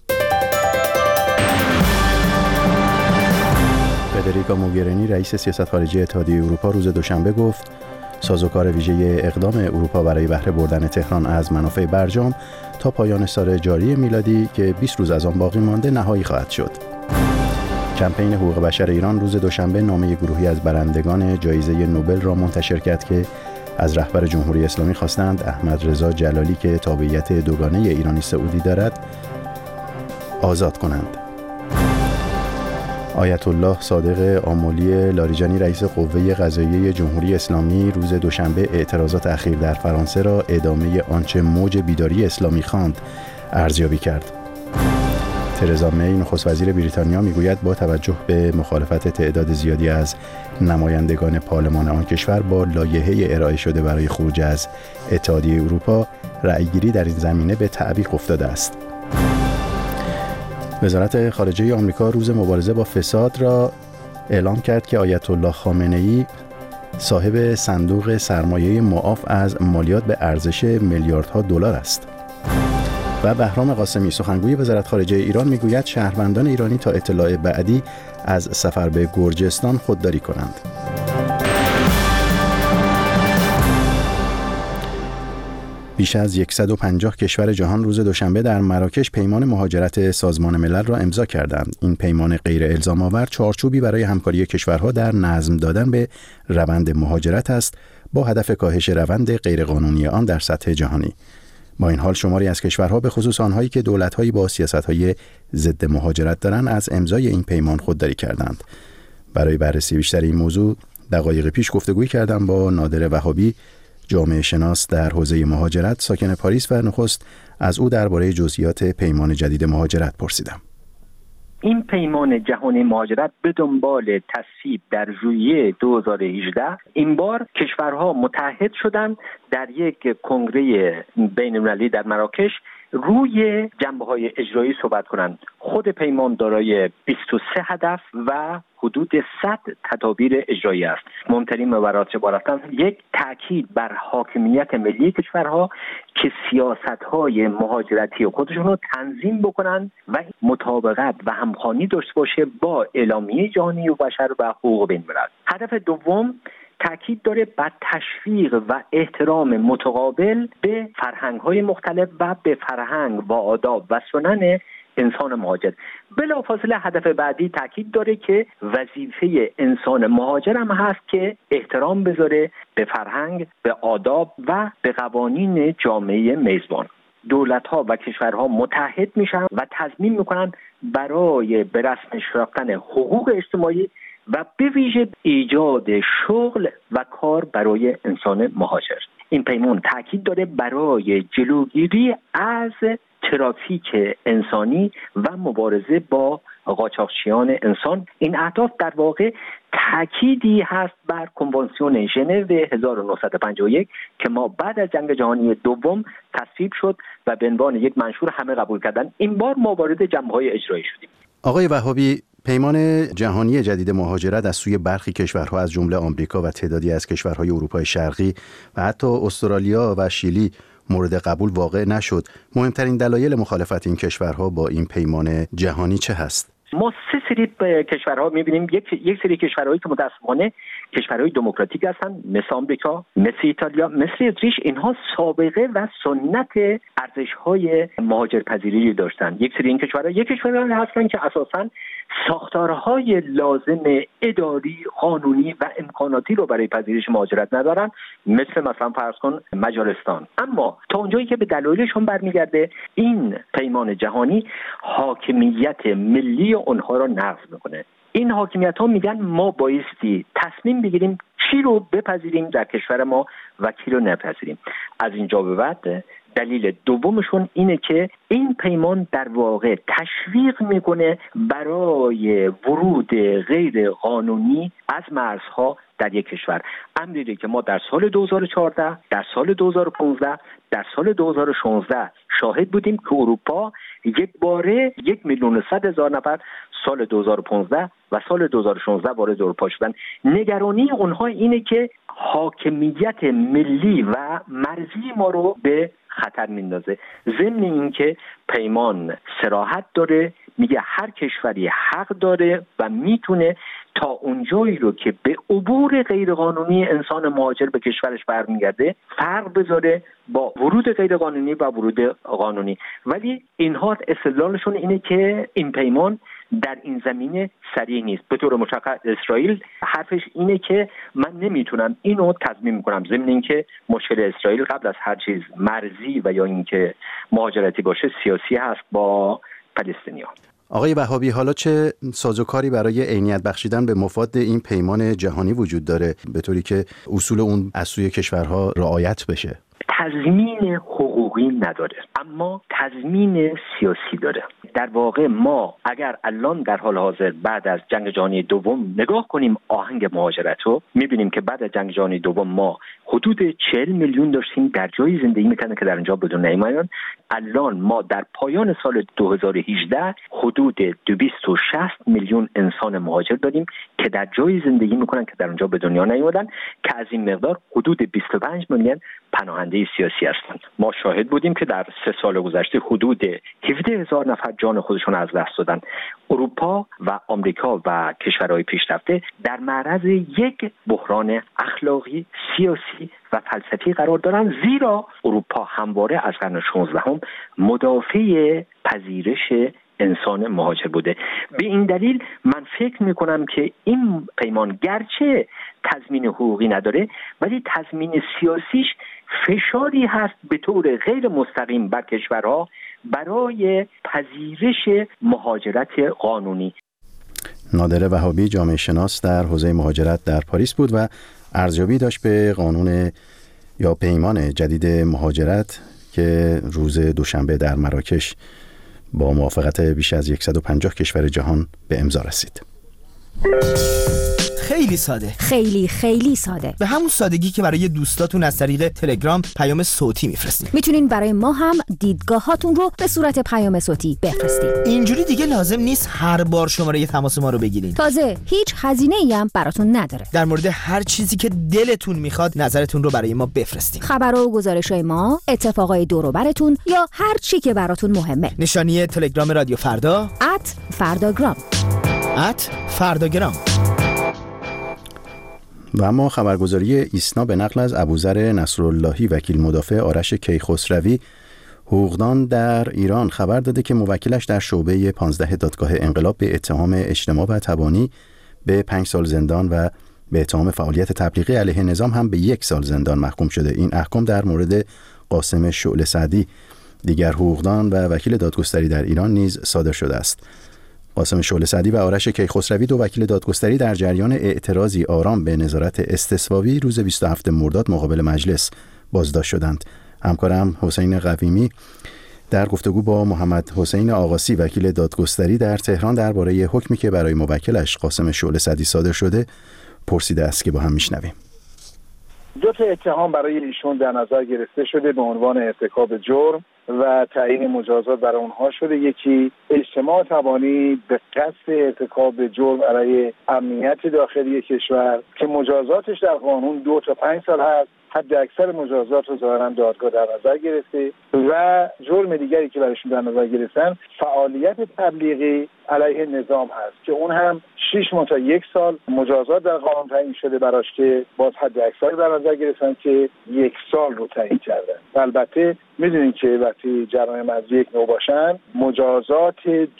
فدریکا موگرینی، رئیس سیاست خارجی اتحادیه اروپا، روز دوشنبه گفت سازوکار ویژه اقدام اروپا برای بهره بردن تهران از منافع برجام تا پایان سال جاری میلادی که بیست روز از آن باقی مانده نهایی خواهد شد. کمپین حقوق بشر ایران روز دوشنبه نامه گروهی از برندگان جایزه نوبل را منتشر کرد که از رهبر جمهوری اسلامی خواستند احمد رضا جلالی که تابعیت دوگانه ایرانی سعودی دارد آزاد کنند. آیت الله صادق آملی لاریجانی، رئیس قوه قضاییه جمهوری اسلامی، روز دوشنبه اعتراضات اخیر در فرانسه را ادامه آنچه موج بیداری اسلامی خواند ارزیابی کرد. ترزا می، نخست وزیر بریتانیا، میگوید با توجه به مخالفت تعداد زیادی از نمایندگان پارلمان آن کشور با لایحه ارائه شده برای خروج از اتحادیه اروپا، رأیگیری در این زمینه به تعویق افتاده است. وزارت خارجه آمریکا روز مبارزه با فساد را اعلام کرد که آیت الله خامنه‌ای صاحب صندوق سرمایه معاف از مالیات به ارزش میلیاردها دلار است. و بهرام قاسمی، سخنگوی وزارت خارجه ایران، میگوید شهروندان ایرانی تا اطلاع بعدی از سفر به گرجستان خودداری کنند. بیش از صد و پنجاه کشور جهان روز دوشنبه در مراکش پیمان مهاجرت سازمان ملل را امضا کردند. این پیمان غیر الزام آور چارچوبی برای همکاری کشورها در نظم دادن به روند مهاجرت است با هدف کاهش روند غیرقانونی آن در سطح جهانی. با این حال شماری از کشورها به خصوص آنهایی که دولت‌هایی با سیاست‌های ضد مهاجرت دارند از امضای این پیمان خودداری کردند. برای بررسی بیشتر این موضوع دقایق پیش گفتگویی کردم با نادر وهابی، جامعه شناس در حوزه مهاجرت، ساکن پاریس، و نخست از او درباره جزئیات پیمان جدید مهاجرت پرسیدم. این پیمان جهانی مهاجرت به دنبال تصویب در ژوئیه دو هزار و هجده این بار کشورها متحد شدند در یک کنگره بین‌المللی در مراکش روی جنبه‌های اجرایی صحبت کنند. خود پیمان دارای بیست و سه هدف و حدود صد تدابیر اجرایی است. مهمترین موارد عبارتند: یک، تاکید بر حاکمیت ملی کشورها که سیاست‌های مهاجرتی خودشون رو تنظیم بکنند و مطابقت و همخوانی داشته باشه با اعلامیه جهانی حقوق بشر و حقوق بین‌الملل. هدف دوم، تاکید داره بر تشویق و احترام متقابل به فرهنگ‌های مختلف و به فرهنگ و آداب و سنن انسان مهاجر. بلافاصله هدف بعدی تاکید داره که وظیفه انسان مهاجر هم هست که احترام بذاره به فرهنگ، به آداب و به قوانین جامعه میزبان. دولت‌ها و کشورها متحد میشن و تصمیم میکنن برای به رسمیت رفتن حقوق اجتماعی و به ویژه ایجاد شغل و کار برای انسان مهاجر. این پیمان تاکید داره برای جلوگیری از ترافیک انسانی و مبارزه با قاچاقچیان انسان. این اهداف در واقع تأکیدی هست بر کنوانسیون ژنو هزار و نهصد و پنجاه و یک که ما بعد از جنگ جهانی دوم تصویب شد و به عنوان یک منشور همه قبول کردن. این بار ما وارد جنبه‌های اجرایی شدیم. آقای وهابی، پیمان جهانی جدید مهاجرت از سوی برخی کشورها از جمله آمریکا و تعدادی از کشورهای اروپای شرقی و حتی استرالیا و شیلی مورد قبول واقع نشد. مهمترین دلایل مخالفت این کشورها با این پیمان جهانی چه هست؟ ما سه سری کشورها می‌بینیم. یک یک سری کشورهایی که متأسفانه کشورهای دموکراتیک هستن، مثل آمریکا، مثل ایتالیا، مثل اتریش. اینها سابقه و سنت ارزش‌های مهاجرپذیری داشتن. یک سری این کشورها یک کشورهایی هستن که اساساً ساختارهای لازم اداری، قانونی و امکاناتی رو برای پذیرش مهاجرت ندارن، مثل مثلا فرض کن مجارستان. اما تا اونجایی که به دلایلشون برمیگرده، این پیمان جهانی حاکمیت ملی اونها رو نقض میکنه. این حاکمیت ها میگن ما بایستی تصمیم بگیریم چی رو بپذیریم در کشور ما و کی رو نپذیریم. از اینجا به بعد دلیل دومشون اینه که این پیمان در واقع تشویق میکنه برای ورود غیر قانونی از مرزها در یک کشور. امری که ما در سال دو هزار و چهارده، در سال دو هزار و پانزده، در سال دو هزار و شانزده شاهد بودیم که اروپا یک باره یک میلیون و صد هزار نفر سال دو هزار و پانزده و سال دو هزار و شانزده وارد اروپا شدن. نگرانی اونها اینه که حاکمیت ملی و مرزی ما رو به خطر میندازه. ضمن اینکه پیمان صراحت داره، میگه هر کشوری حق داره و میتونه تا اونجایی رو که به عبور غیرقانونی انسان مهاجر به کشورش برمیگرده فرق بذاره با ورود غیرقانونی و ورود قانونی. ولی اینها استدلالشون اینه که این پیمان در این زمینه صریح نیست. به طور مشخص اسرائیل حرفش اینه که من نمیتونم اینو تضمین کنم، ضمن اینکه مشکل اسرائیل قبل از هر چیز مرزی و یا اینکه مهاجرتی باشه سیاسی هست با فلسطینیان. آقای وهابی، حالا چه سازوکاری برای عینیت بخشیدن به مفاد این پیمان جهانی وجود داره به طوری که اصول اون از سوی کشورها رعایت بشه؟ تضمین حقوقی نداره، اما تضمین سیاسی داره. در واقع ما اگر الان در حال حاضر بعد از جنگ جهانی دوم نگاه کنیم آهنگ مهاجرت رو، میبینیم که بعد از جنگ جهانی دوم ما حدود چهل میلیون داشتیم در جایی زندگی میکنن که در اونجا بدون نمیان. الان ما در پایان سال دو هزار و هجده حدود دویست و شصت میلیون انسان مهاجر داریم که در جایی زندگی میکنن که در اونجا به دنیا نیومدن، که از این مقدار حدود بیست و پنج میلیون پناهنده سیاسی هستند. ما شاهد بودیم که در سه سال گذشته حدود هفده هزار نفر جان خودشون از دست دادن. اروپا و آمریکا و کشورهای پیشرفته در معرض یک بحران اخلاقی، سیاسی و فلسفی قرار دارن، زیرا اروپا همواره از قرن شانزدهم مدافع پذیرش انسان مهاجر بوده. به این دلیل من فکر میکنم که این پیمان گرچه تضمین حقوقی نداره ولی تضمین سیاسیش فشاری هست به طور غیر مستقیم بر کشورها برای پذیرش مهاجرت قانونی. نادره وهابی، جامعه شناس در حوزه مهاجرت در پاریس بود و ارزیابی داشت به قانون یا پیمان جدید مهاجرت که روز دوشنبه در مراکش با موافقت بیش از صد و پنجاه کشور جهان به امضا رسید. خیلی ساده، خیلی خیلی ساده، به همون سادگی که برای دوستاتون از طریق تلگرام پیام صوتی میفرستین. میتونین برای ما هم دیدگاهاتون رو به صورت پیام صوتی بفرستین. اینجوری دیگه لازم نیست هر بار شماره تماس ما رو بگیرین. تازه هیچ هزینه‌ای هم براتون نداره. در مورد هر چیزی که دلتون میخواد نظرتون رو برای ما بفرستین. خبرها و گزارش‌های ما، اتفاقای دور و براتون یا هر چی که براتون مهمه. نشانی تلگرام رادیو فردا ات فرداگرام ات فرداگرام. و اما خبرگزاری ایسنا به نقل از ابوذر نصراللهی وکیل مدافع آرش کیخسروی حقوقدان در ایران خبر داده که موکلش در شعبه پانزده دادگاه انقلاب به اتهام اجتماع و تبانی به پنج سال زندان و به اتهام فعالیت تبلیغی علیه نظام هم به یک سال زندان محکوم شده. این احکام در مورد قاسم شعله سعدی، دیگر حقوقدان و وکیل دادگستری در ایران نیز صادر شده است. قاسم شعله سعدی و آرش کیخسروی، دو وکیل دادگستری، در جریان اعتراضی آرام به نظارت استثوابی روز بیست و هفتم مرداد مقابل مجلس بازداشت شدند. همکارم حسین قویمی در گفتگو با محمد حسین آقاسی وکیل دادگستری در تهران درباره حکمی که برای موکلش قاسم شعله سعدی صادر شده پرسیده است که با هم میشنویم. دو تا اتهام برای ایشون در نظر گرفته شده به عنوان ارتکاب جرم و تعیین مجازات برای اونها شده. یکی اجتماع تبانی به قصد ارتکاب جرم علیه امنیت داخلی کشور که مجازاتش در قانون دو تا پنج سال هست. حد اکثر مجازات رو ظاهراً دادگاه در نظر گرفته و جرم دیگری که برایشون در نظر گرفتن فعالیت تبلیغی علیه نظام هست که اون هم شش ماه تا یک سال مجازات در قانون تعیین شده براش که باز حد اکثر در نظر گرفتن که یک سال رو تعیین کردن. البته میدونید که وقتی جرایم از یک نوع باشن مجازات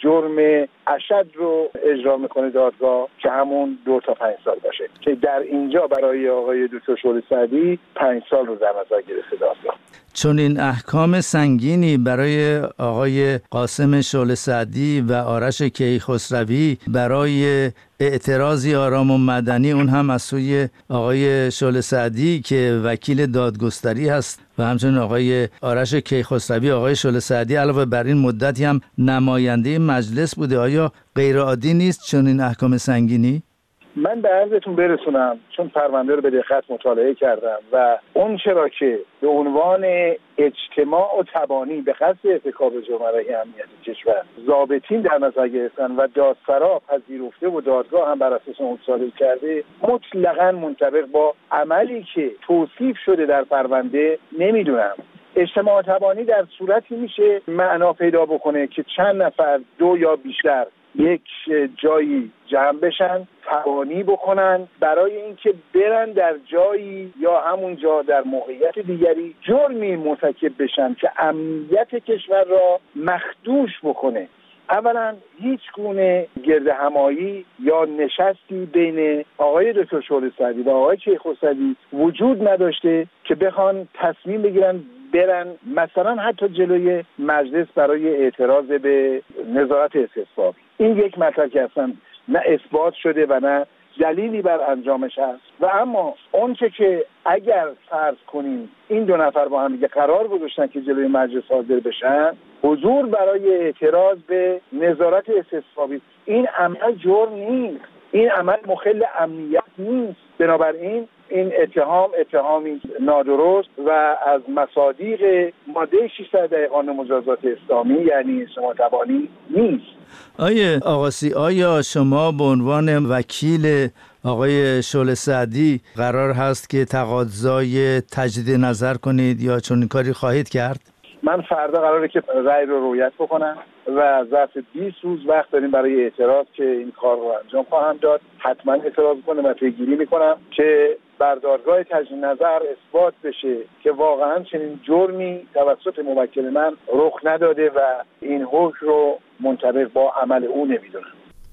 جرم اشد رو اجرا میکنه دادگاه که همون دو تا پنج سال باشه که در اینجا برای آقای دکتر شعله سعدی پنج سال رو در نظر گرفته دادگاه. چون این احکام سنگینی برای آقای قاسم شعله سعدی و آرش کیخسروی برای اعتراضی آرام و مدنی اون هم از سوی آقای شعله سعدی که وکیل دادگستری هست و همچنین آقای آرش کیخسروی آقای شعله سعدی علاوه بر این مدتی هم نماینده مجلس بوده، آیا غیر عادی نیست چون این احکام سنگینی؟ من به عرضتون برسونم چون پرونده رو به دقت مطالعه کردم و اون چرا که به عنوان اجتماع و تبانی به قصد ارتکاب جرم علیه امنیت کشور ضابطین در نظر گرفتن و دادسرا پذیرفته و دادگاه هم بر اساس اون صادر کرده، مطلقاً منطبق با عملی که توصیف شده در پرونده نمیدونم. اجتماع تبانی در صورتی میشه معنا پیدا بکنه که چند نفر دو یا بیشتر یک جایی جمع بشن تبانی بکنن برای اینکه برن در جایی یا همون جا در موقعیت دیگری جرمی مرتکب بشن که امنیت کشور را مخدوش بکنه. اولا هیچ گونه گرد همایی یا نشستی بین آقای دکتر شعله سعدی و آقای کیخسروی وجود نداشته که بخوان تصمیم بگیرن برن مثلا حتی جلوی مجلس برای اعتراض به نظارت استصوابی. این یک مطلب که اصلا نه اثبات شده و نه دلیلی بر انجامش هست. و اما اونچه که اگر فرض کنیم این دو نفر با هم دیگه قرار گذاشتن که جلوی مجلس حاضر بشن حضور برای اعتراض به نظارت استصوابی، این عمل جرم نیست، این عمل مخل امنیت نیست. بنابراین این اتهام اتهامی نادرست و از مصادیق ماده ششصد قانون مجازات اسلامی یعنی اجتماع تبانی نیست. آیه آقاسی، آیا شما به عنوان وکیل آقای شعله سعدی قرار هست که تقاضای تجدید نظر کنید یا چون کاری خواهید کرد؟ من فردا قراره که رأی رو رویت بکنم و ظرف بیست روز وقت داریم برای اعتراض که این کار رو انجام خواهم داد. حتما اعتراض کنم و پیگیری میکنم که بر دادگاه تجدید نظر اثبات بشه که واقعا چنین جرمی توسط موکل من رخ نداده و این حکم رو منطبق با عمل او نمیدونم.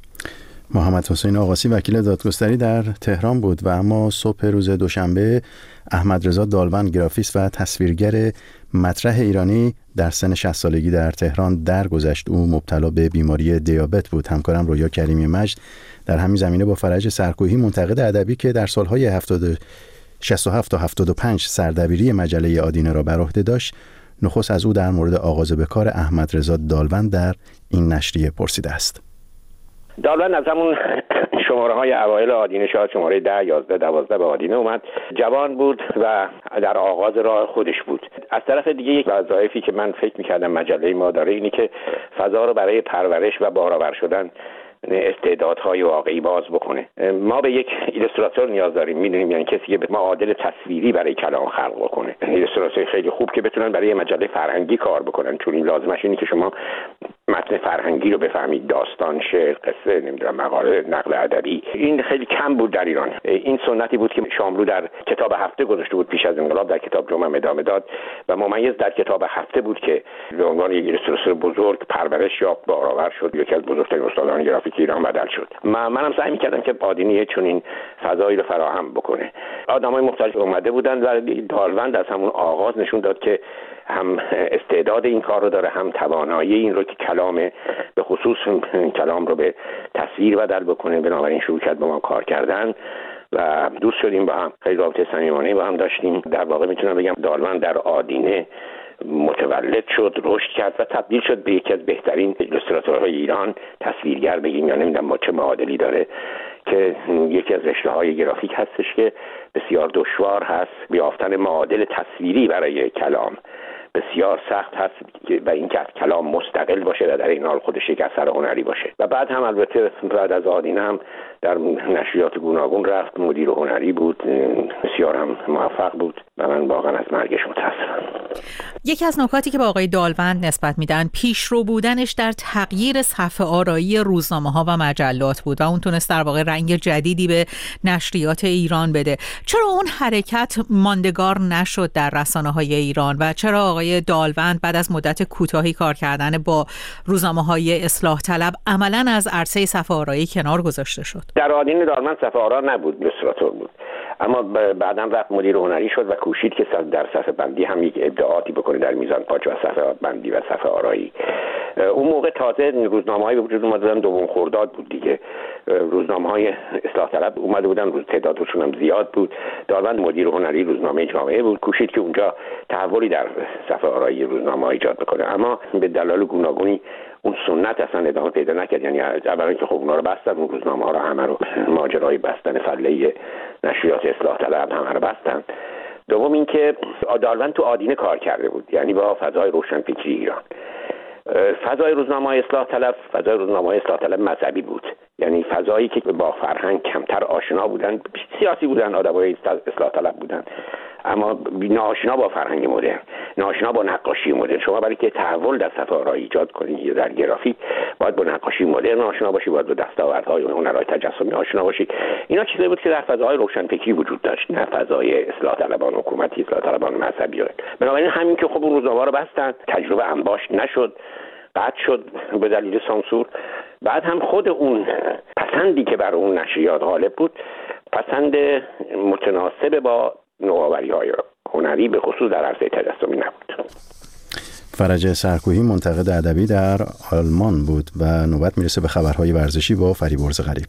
محمد حسین آقاسی وکیل دادگستری در تهران بود. و اما صبح روز دوشنبه احمد رضا دالوند گرافیست و تصویرگر مطرح ایرانی در سن شصت سالگی در تهران درگذشت. او مبتلا به بیماری دیابت بود. همکارم رویا کریمی مجد در همین زمینه با فرج سرکوهی منتقد ادبی که در سالهای شصت و هفت تا هفتاد و پنج سردبیری مجله آدینه را بر عهده داشت نخست از او در مورد آغاز به کار احمد رضا دالوند در این نشریه پرسیده است. دالوند از همون شماره های اوایل آدینه شاید شماره ده، یازده، دوازده به آدینه اومد. جوان بود و در آغاز راه خودش بود. از طرف دیگه یک وظایفی که من فکر میکردم مجله ما داره اینی که فضا رو برای پرورش و بارآور شدن استعدادهای واقعی باز بکنه. ما به یک ایلوستراتور نیاز داریم، میدونیم، یعنی کسی که معادل تصویری برای کلام خلق بکنه. ایلوستراتور خیلی خوب که بتونن برای مجله فرهنگی کار بکنن، چون این لازمش اینه که شما متن فرهنگی رو بفهمید، داستان، شعر، قصه، نمیدونم مقاله، نقل ادبی. این خیلی کم بود در ایران. این سنتی بود که شاملو در کتاب هفته گذاشته بود پیش از انقلاب، در کتاب جمعه ادامه داد و ممیز در کتاب هفته بود که به عنوان یک ایلوستراتور بزرگ پرورش یافت، بارآور شد، یکی از بزرگترین استادان گرافیک ایران بدل شد. من منم سعی می‌کردم که آدینه چون این فضایی رو فراهم بکنه. آدمای مختلف اومده بودن و دالوند از همون آغاز نشون داد که هم استعداد این کار رو داره، هم توانایی این رو که کلام به خصوص کلام رو به تصویر بدل بکنه. بنابراین شروع کرد با ما کار کردن و دوست شدیم با هم، خیلی رابطه صمیمانه با هم داشتیم. در واقع میتونم بگم دالوند در آدینه متولد شد، رشد کرد و تبدیل شد به یکی از بهترین ایلوستراتورهای ایران، تصویرگر بگیم یا نمیدونم ما چه معادلی داره، که یکی از رشته‌های گرافیک هستش که بسیار دشوار هست. یافتن معادل تصویری برای کلام بسیار سخت هست و اینکه از کلام مستقل باشه و در این حال خودش یک اثر هنری باشه. و بعد هم البته بعد از آدینه هم در نشریات گوناگون رفت، مدیر هنری بود، بسیار هم موفق بود و من واقعا از مرگش متاسفم. یکی از نکاتی که با آقای دالوند نسبت میدن پیشرو بودنش در تغییر صفحه آرایی روزنامه‌ها و مجلات بود و اون تونست در واقع رنگ جدیدی به نشریات ایران بده. چرا اون حرکت ماندگار نشد در رسانه‌های ایران و چرا آقای دالوند بعد از مدت کوتاهی کار کردن با روزنامه‌های اصلاح طلب عملاً از عرصه صفحه آرایی کنار گذاشته شد؟ در آدینه دالوند صفحه آرا نبود، ایلوستراتور بود، اما بعداً رفت مدیر هنری شد و کوشید که در صفحه بندی هم یک ابداعاتی بکنه در میزان پاچ و صفحه بندی و صفحه آرایی. اون موقع تازه روزنامه‌های به وجود اومدن، دوم خرداد بود دیگه، روزنامه‌های اصلاح طلب اومده بودن، روز تعدادشون هم زیاد بود. دالوند مدیر هنری روزنامه جامعه بود، کوشید که اونجا تحولی در صفحه آرایی روزنامه‌ها ایجاد بکنه، اما به دلایل گوناگونی اون سنت اصلا ادامه پیدا نکرد. یعنی اولا که خب اونا رو بستن، اون روزنامه‌ها رو همه رو، ماجرای بستن فله نشریات اصلاح طلب همه رو بستن. دوم اینکه دالوند تو آدینه کار کرده بود، یعنی با فضای روشنفکری ایران. فضای روزنامه‌های اصلاح طلب فضای روزنامه‌های اصلاح طلب مذهبی بود، یعنی فضایی که با فرهنگ کمتر آشنا بودن، سیاسی بودن، آدمای اصلاح طلب بودن، اما ناآشنا با فرهنگ مدرن، ناآشنا با نقاشی مدرن. شما برای که تحول در صفحه آرایی ایجاد کنید یا در گرافیک باید با نقاشی مدرن آشنا باشی، باید با دستاوردهای هنرهای تجسمی آشنا باشی. اینا چیزایی بود که در فضاهای روشنفکری وجود داشت، نه فضای اصلاح طلبان حکومتی، اصلاح طلبان مذهبی. بنابراین همین که خب اون روزنامه‌ها رو بستن، تجربه انباشت نشد، قطع شد به دلیل سانسور. بعد هم خود اون پسندی که بر اون نشریات غالب بود، پسند متناسب با نوآوری‌های هنری به خصوص در عرصه تجسمی نبود. فرج سرکوهی منتقد ادبی در آلمان بود و نوبت میرسه به خبرهای ورزشی با فریبرز غریب.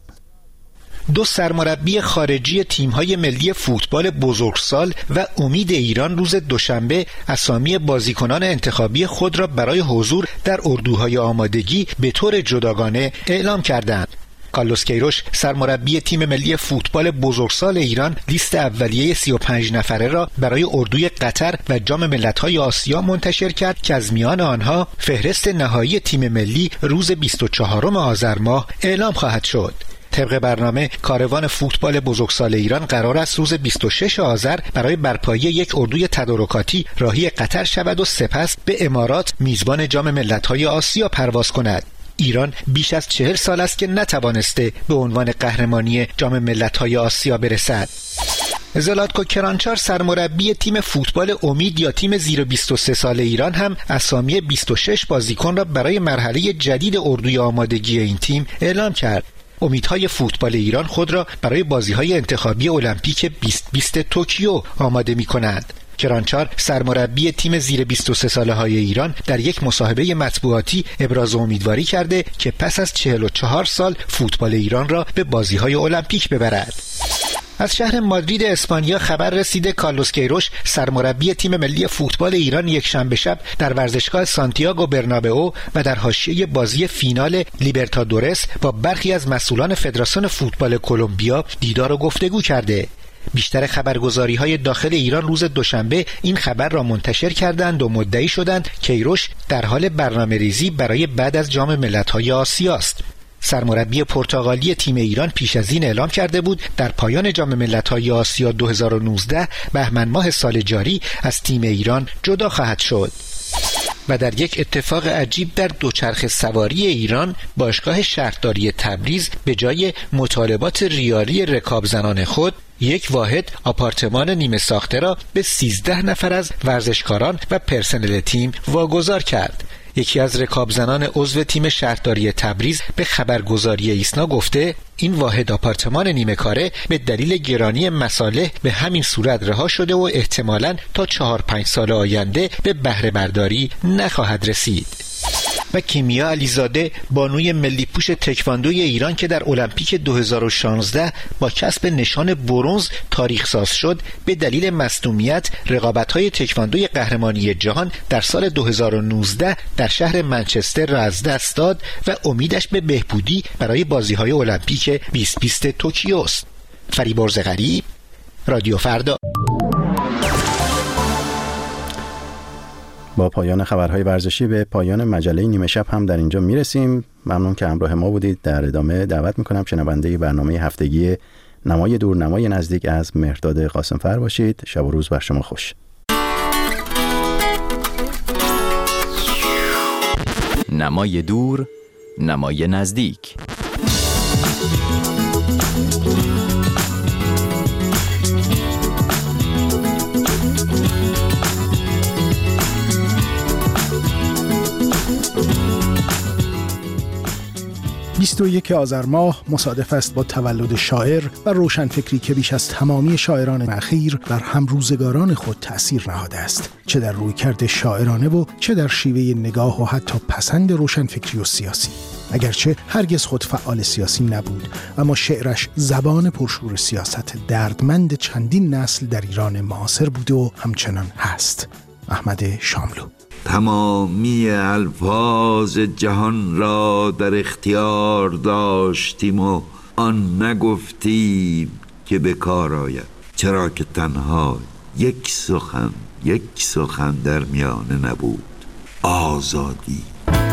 دو سرمربی خارجی تیم‌های ملی فوتبال بزرگسال و امید ایران روز دوشنبه اسامی بازیکنان انتخابی خود را برای حضور در اردوهای آمادگی به طور جداگانه اعلام کردند. کارلوس کیروش سرمربی تیم ملی فوتبال بزرگسال ایران لیست اولیه سی و پنج نفره را برای اردوی قطر و جام ملت‌های آسیا منتشر کرد که از میان آنها فهرست نهایی تیم ملی روز بیست و چهارم آذر ماه اعلام خواهد شد. طبق برنامه کاروان فوتبال بزرگسال ایران قرار است روز بیست و شش آذر برای برپایی یک اردوی تدارکاتی راهی قطر شود و سپس به امارات میزبان جام ملت‌های آسیا پرواز کند. ایران بیش از چهل سال است که نتوانسته به عنوان قهرمانی جام ملت‌های آسیا برسد. زلاتکو کرانچار سرمربی تیم فوتبال امید یا تیم زیر بیست و سه سال ایران هم اسامی بیست و شش بازیکن را برای مرحله جدید اردوی آمادگی این تیم اعلام کرد. امیدهای فوتبال ایران خود را برای بازی‌های انتخابی المپیک بیست بیست توکیو آماده می‌کنند. کرانچار سرمربی تیم زیر بیست و سه ساله های ایران در یک مصاحبه مطبوعاتی ابراز امیدواری کرده که پس از چهل و چهار سال فوتبال ایران را به بازی‌های المپیک ببرد. از شهر مادرید اسپانیا خبر رسیده کارلوس کیروش سرمربی تیم ملی فوتبال ایران یک شنبه شب در ورزشگاه سانتیاگو برنابئو و در حاشیه بازی فینال لیبرتادورس با برخی از مسئولان فدراسیون فوتبال کلمبیا دیدار و گفتگو کرده. بیشتر خبرگزاری‌های داخل ایران روز دوشنبه این خبر را منتشر کردند و مدعی شدند کیروش در حال برنامه‌ریزی برای بعد از جام ملت‌های آسیا است. سرمربی پرتغالی تیم ایران پیش از این اعلام کرده بود در پایان جام ملت‌های آسیا دو هزار و نوزده بهمن ماه سال جاری از تیم ایران جدا خواهد شد. و در یک اتفاق عجیب در دوچرخه سواری ایران باشگاه شهرداری تبریز به جای مطالبات ریالی رکاب زنان خود یک واحد آپارتمان نیمه ساخته را به سیزده نفر از ورزشکاران و پرسنل تیم واگذار کرد. یکی از رکاب زنان عضو تیم شهرداری تبریز به خبرگزاری ایسنا گفته این واحد آپارتمان نیمه کاره به دلیل گرانی مصالح به همین صورت رها شده و احتمالاً تا چهار پنج سال آینده به بهره برداری نخواهد رسید. و کیمیا علیزاده بانوی ملی پوش تکواندوی ایران که در المپیک دو هزار و شانزده با کسب نشان برنز تاریخ ساز شد، به دلیل مصدومیت رقابت‌های تکواندوی قهرمانی جهان در سال دو هزار و نوزده در شهر منچستر را از دست داد و امیدش به بهبودی برای بازی‌های المپیک بیست بیست توکیو است. فریبرز غریب، رادیو فردا. با پایان خبرهای ورزشی به پایان مجله نیمه شب هم در اینجا میرسیم. ممنون که همراه ما بودید. در ادامه دعوت میکنم شنونده برنامه هفتگی نمای دور نمای نزدیک از مهرداد قاسمفر باشید. شب و روز بر شما خوش. نمای دور نمای نزدیک. بیست و یک آذر ماه مصادف است با تولد شاعر و روشنفکری که بیش از تمامی شاعران اخیر بر همروزگاران خود تأثیر نهاده است، چه در رویکرد شاعرانه و چه در شیوه نگاه و حتی پسند روشنفکری و سیاسی. اگرچه هرگز خود فعال سیاسی نبود، اما شعرش زبان پرشور سیاست دردمند چندین نسل در ایران معاصر بود و همچنان هست. احمد شاملو. تمامی الفاظ جهان را در اختیار داشتیم و آن نگفتیم که به کار آید، چرا که تنها یک سخن یک سخن در میانه نبود: آزادی.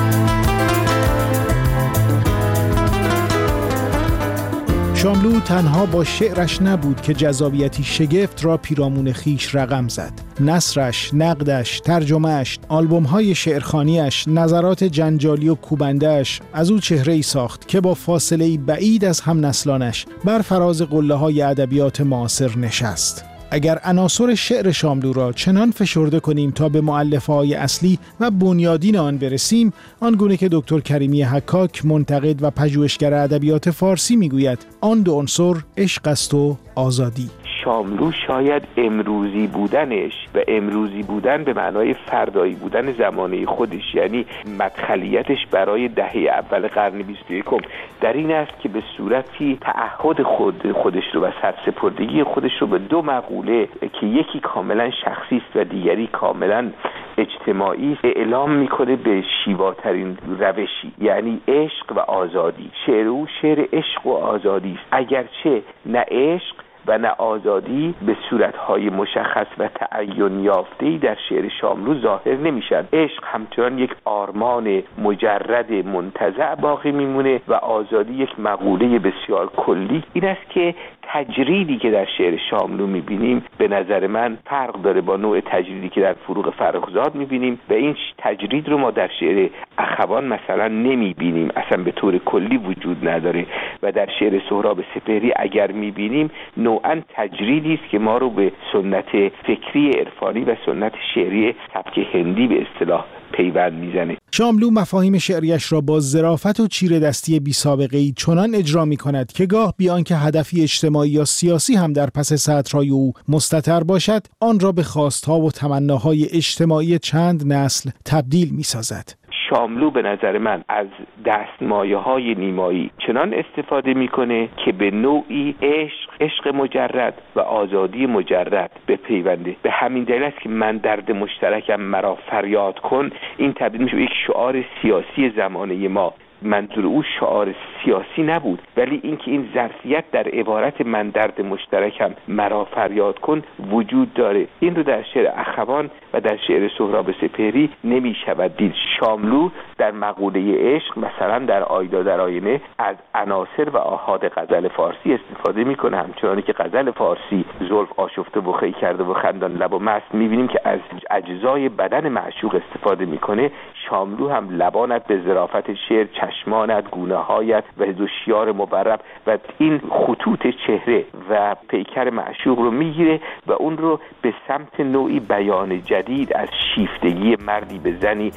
شاملو تنها با شعرش نبود که جذابیتی شگفت را پیرامون خیش رقم زد. نثرش، نقدش، ترجمهش، آلبوم‌های شعرخوانیش، نظرات جنجالی و کوبنده‌اش از او چهره‌ای ساخت که با فاصله‌ای بعید از هم نسلانش بر فراز قله‌های ادبیات معاصر نشست. اگر عناصر شعر شاملو را چنان فشرده کنیم تا به مؤلفه‌های اصلی و بنیادین آن برسیم، آنگونه که دکتر کریمی حکاک منتقد و پژوهشگر ادبیات فارسی میگوید، آن دو عنصر عشق است و آزادی. شاملو شاید امروزی بودنش و امروزی بودن به معنای فردایی بودن زمانه خودش، یعنی مدخلیتش برای دهه اول قرن بیست و یکم در این است که به صورتی تعهد خود خودش رو و سرسپردگی خودش رو به دو مقوله که یکی کاملا شخصی است و دیگری کاملا اجتماعی اعلام میکنه به شیواترین روشی، یعنی عشق و آزادی. شعر او شعر عشق و آزادی است، اگرچه نه عشق و نه آزادی به صورتهای مشخص و تعین یافته‌ای در شعر شاملو ظاهر نمیشن. عشق همچنان یک آرمان مجرد منتزع باقی میمونه و آزادی یک مقوله بسیار کلی. این است که تجریدی که در شعر شاملو میبینیم به نظر من فرق داره با نوع تجریدی که در فروغ فرخزاد میبینیم و این تجرید رو ما در شعر اخوان مثلا نمیبینیم، اصلا به طور کلی وجود نداره و در شعر سهراب سپهری اگر میبینیم نوعا تجریدی است که ما رو به سنت فکری عرفانی و سنت شعری سبک هندی به اصطلاح پیوند میزنه. شاملو مفاهیم شعریش را با ظرافت و چیره دستی بی سابقه‌ای چنان اجرا می‌کند که گاه بیان که هدفی اجتماعی یا سیاسی هم در پس سطرهای او مستتر باشد، آن را به خواستها و تمناهای اجتماعی چند نسل تبدیل می‌سازد. شاملو به نظر من از دستمایه‌های نیمایی چنان استفاده میکنه که به نوعی عشق، عشق مجرد و آزادی مجرد بپیونده. به همین دلیل است که من درد مشترکم مرا فریاد کن، این تبدیل میشه به یک شعار سیاسی زمانه ما. منظور او شعار سیاسی نبود، ولی اینکه این ظرفیت در عبارت من درد مشترکم مرا فریاد کن وجود داره. این رو در شعر اخوان و در شعر سهراب سپهری نمی شود دید. شاملو در مقوله عشق مثلا در آیدا در آینه از عناصر و آحاد غزل فارسی استفاده میکنه، همچنانی که غزل فارسی زلف آشفته و خی کرده و خندان لب و مست میبینیم که از اجزای بدن معشوق استفاده میکنه. شاملو هم لبانت به ظرافت شعر، چشمانت، گونه‌هایت و دوشیار مبرب و این خطوط چهره و پیکر معشوق رو میگیره و اون رو به سمت نوعی بیان جدید از شیفتگی مردی به زنی.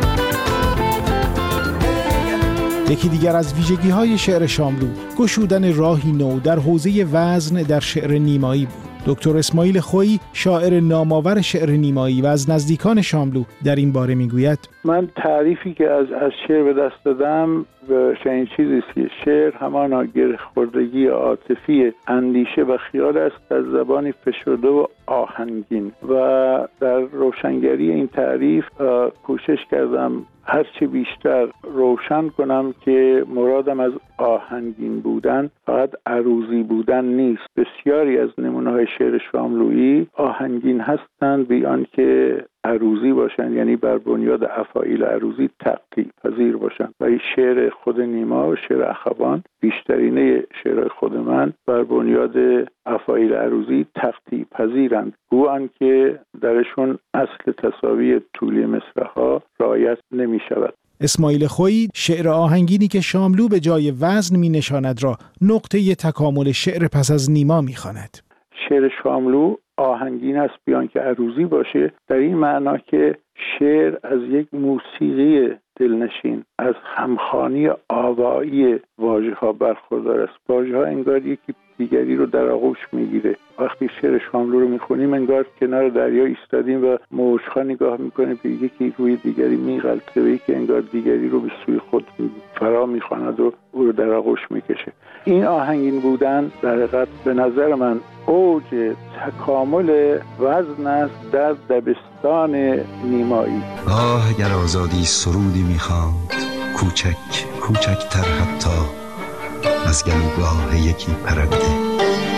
یکی دیگر از ویژگی‌های شعر شاملو گشودن راهی نو در حوزه وزن در شعر نیمایی بود. دکتر اسماعیل خویی، شاعر نامآور شعر نیمایی و از نزدیکان شاملو، در این باره میگوید: من تعریفی که از از شعر به دست دادم چنین چیزی است که شعر همانا گره‌خوردگی عاطفی اندیشه و خیال است در زبانی فشرده و آهنگین. و در روشنگری این تعریف کوشش کردم هرچی بیشتر روشن کنم که مرادم از آهنگین بودن فقط عروضی بودن نیست. بسیاری از نمونه‌های شعر شاملویی آهنگین هستند بی آنکه عروضی باشند، یعنی بر بنیاد افاعیل عروضی تقطیع پذیر باشند. و این شعر خود نیما و شعر اخوان، بیشترینه شعر خود من، بر بنیاد افاعیل عروضی تقطیع پذیرند، گو آنکه درشون اصل تساوی طولی مصرع‌ها رعایت نمی شود. اسماعیل خویی شعر آهنگینی که شاملو به جای وزن می نشاند را نقطه تکامل شعر پس از نیما می خواند. شعر شاملو آهنگین است بیان که عروضی باشه، در این معنا که شعر از یک موسیقی دلنشین، از همخوانی آوایی واژه ها برخوردار است. واژه ها انگار یکی دیگری رو در آغوش میگیره. وقتی شعر شاملو رو میخونیم انگار کنار دریا ایستادیم و موج‌ها نگاه میکنیم به یکی روی دیگری میغلطه و یکی انگار دیگری رو به سوی خود فرا میخواند و او رو در آغوش میکشه. این آهنگین بودن در حقیقت به نظر من اوج تکامل وزن است در دبستان نیمایی. آه اگر آزادی سرودی میخواند، کوچک کوچکتر حتی از گلوگاه یکی پرنده.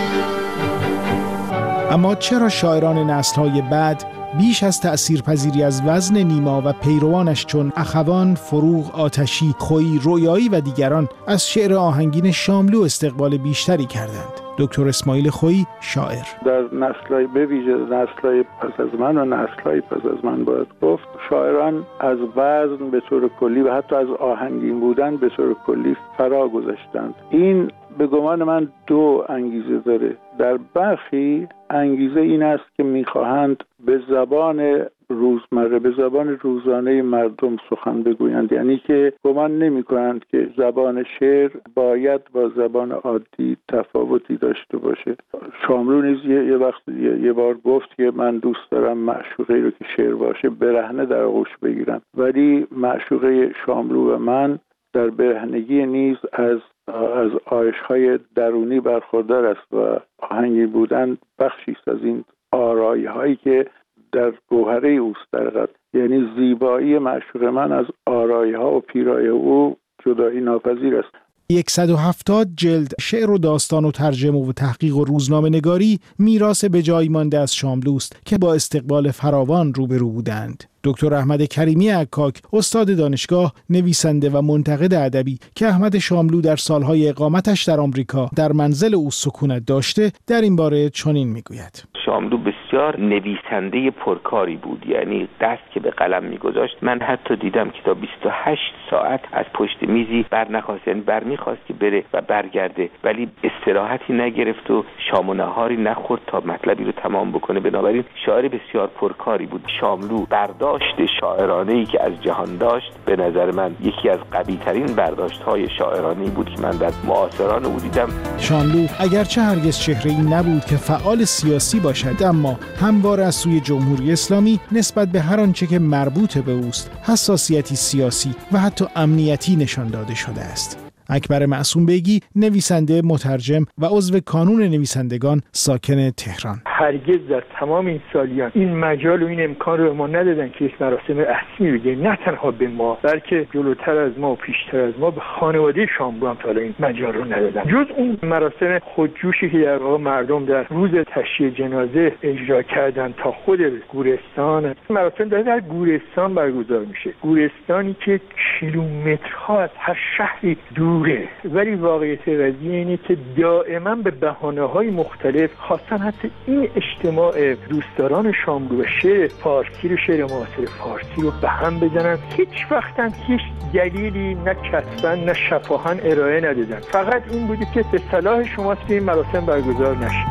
اما چرا شاعران نسل‌های بعد بیش از تأثیرپذیری از وزن نیما و پیروانش چون اخوان، فروغ، آتشی، خویی، رویایی و دیگران از شعر آهنگین شاملو استقبال بیشتری کردند؟ دکتر اسماعیل خویی شاعر: در نسل‌های به ویژه نسل‌های پس از من و نسل‌های پس از من باید گفت شاعران از وزن به طور کلی و حتی از آهنگین بودن به طور کلی فرا گذاشتند. این به گمان من دو انگیزه داره. در برخی انگیزه این است که می‌خواهند به زبان روزمره، به زبان روزانه مردم سخن بگویند، یعنی که گمان نمی کنند که زبان شعر باید با زبان عادی تفاوتی داشته باشه. شاملو نیز یه, یه وقت یه, یه بار گفت که من دوست دارم معشوقه رو که شعر باشه برهنه در آغوش بگیرم، ولی معشوقه شاملو و من در برهنگی نیز از از آیش‌های درونی برخوردار است و آهنگین بودن بخشی است از این آرایه‌هایی که در گوهره اوست. در حقیقت یعنی زیبایی معشوق من از آرایه‌ها و پیرایه او جدایی ناپذیر است. صد و هفتاد جلد شعر و داستان و ترجمه و تحقیق و روزنامه نگاری میراث به جای مانده از شاملوست که با استقبال فراوان روبرو بودند. دکتر احمد کریمی عکاک، استاد دانشگاه، نویسنده و منتقد ادبی که احمد شاملو در سالهای اقامتش در آمریکا در منزل او سکونت داشته، در این باره چنین میگوید: شاملو بسیار نویسنده پرکاری بود، یعنی دست که به قلم میگذاشت. من حتی دیدم که تا بیست و هشت ساعت از پشت میزی بر نخواست، یعنی بر میخواست که بره و برگرده، ولی استراحتی نگرفت و شام و نهاری نخورد تا مطلبی رو تمام بکنه. بنابراین شاعر بسیار پرکاری بود. شاملو برداشت شاعرانه‌ای که از جهان داشت به نظر من یکی از قوی‌ترین برداشت‌های شاعرانه‌ای بود که من در معاصران او دیدم. شاملو اگرچه هرگز چهره‌ای نبود که فعال سیاسی باشد، اما همواره از سوی جمهوری اسلامی نسبت به هر آنچه که مربوط به اوست حساسیتی سیاسی و حتی امنیتی نشان داده شده است. اکبر معصوم بیگی، نویسنده، مترجم و عضو کانون نویسندگان، ساکن تهران: هرگز در تمام این سالیان این مجال و این امکان رو ما ندادن که یک مراسم رسمی بگه، نه تنها به ما بلکه جلوتر از ما و پیشتر از ما به خانواده شاملو هم تا این مجال رو ندادن. جز اون مراسم خودجوشی که در واقع مردم در روز تشییع جنازه اجرا کردن تا خود گورستان، مراسم در, در گورستان برگزار میشه، گورستانی که کیلومترها از هر شهری دور، ولی واقعیت قضیه اینه که دائما به بهانه‌های مختلف خواستن حتی این اجتماع دوستداران شاملو و شعر فارسی رو، شعر معاصر فارسی رو به هم بزنن. هیچ وقت هم هیچ دلیلی نه کسباً نه شفاهاً ارائه ندادن، فقط این بوده که به صلاح شماست که این مراسم برگزار نشه.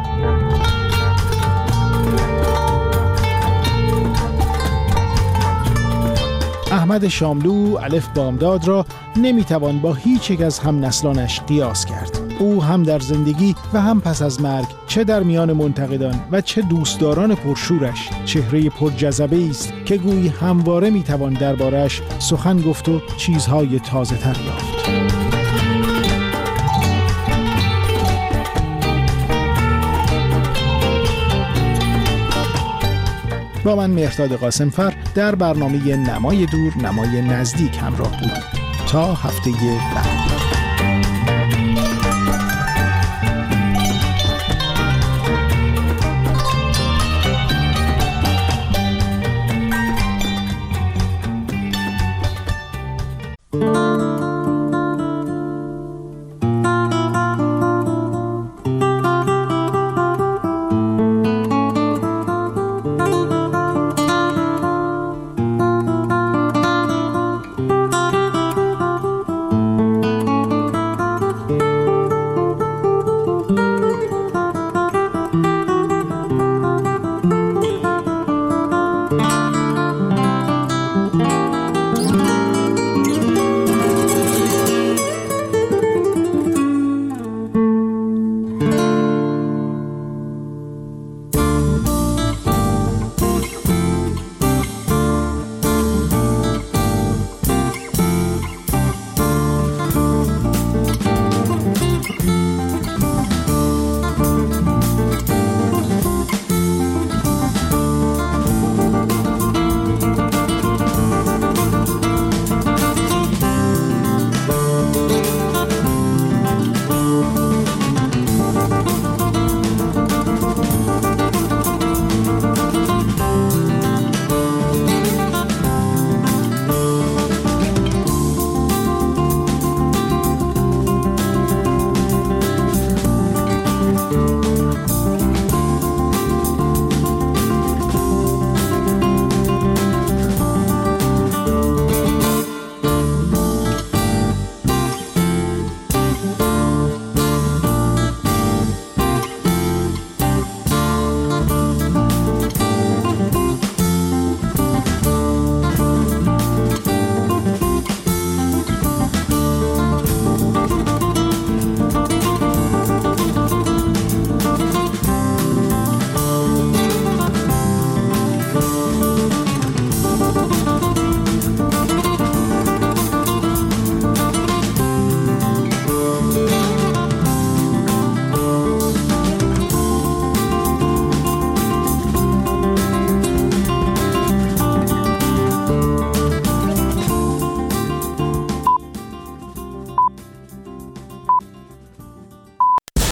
احمد شاملو الف بامداد را نمیتوان با هیچ یک از هم نسلانش قیاس کرد. او هم در زندگی و هم پس از مرگ، چه در میان منتقدان و چه دوستداران پرشورش، چهره پرجذبه است که گویی همواره میتوان دربارش سخن گفت و چیزهای تازه تر یافت. با من مهرداد قاسمفر در برنامه نمای دور نمای نزدیک همراه بودید. تا هفته بعد.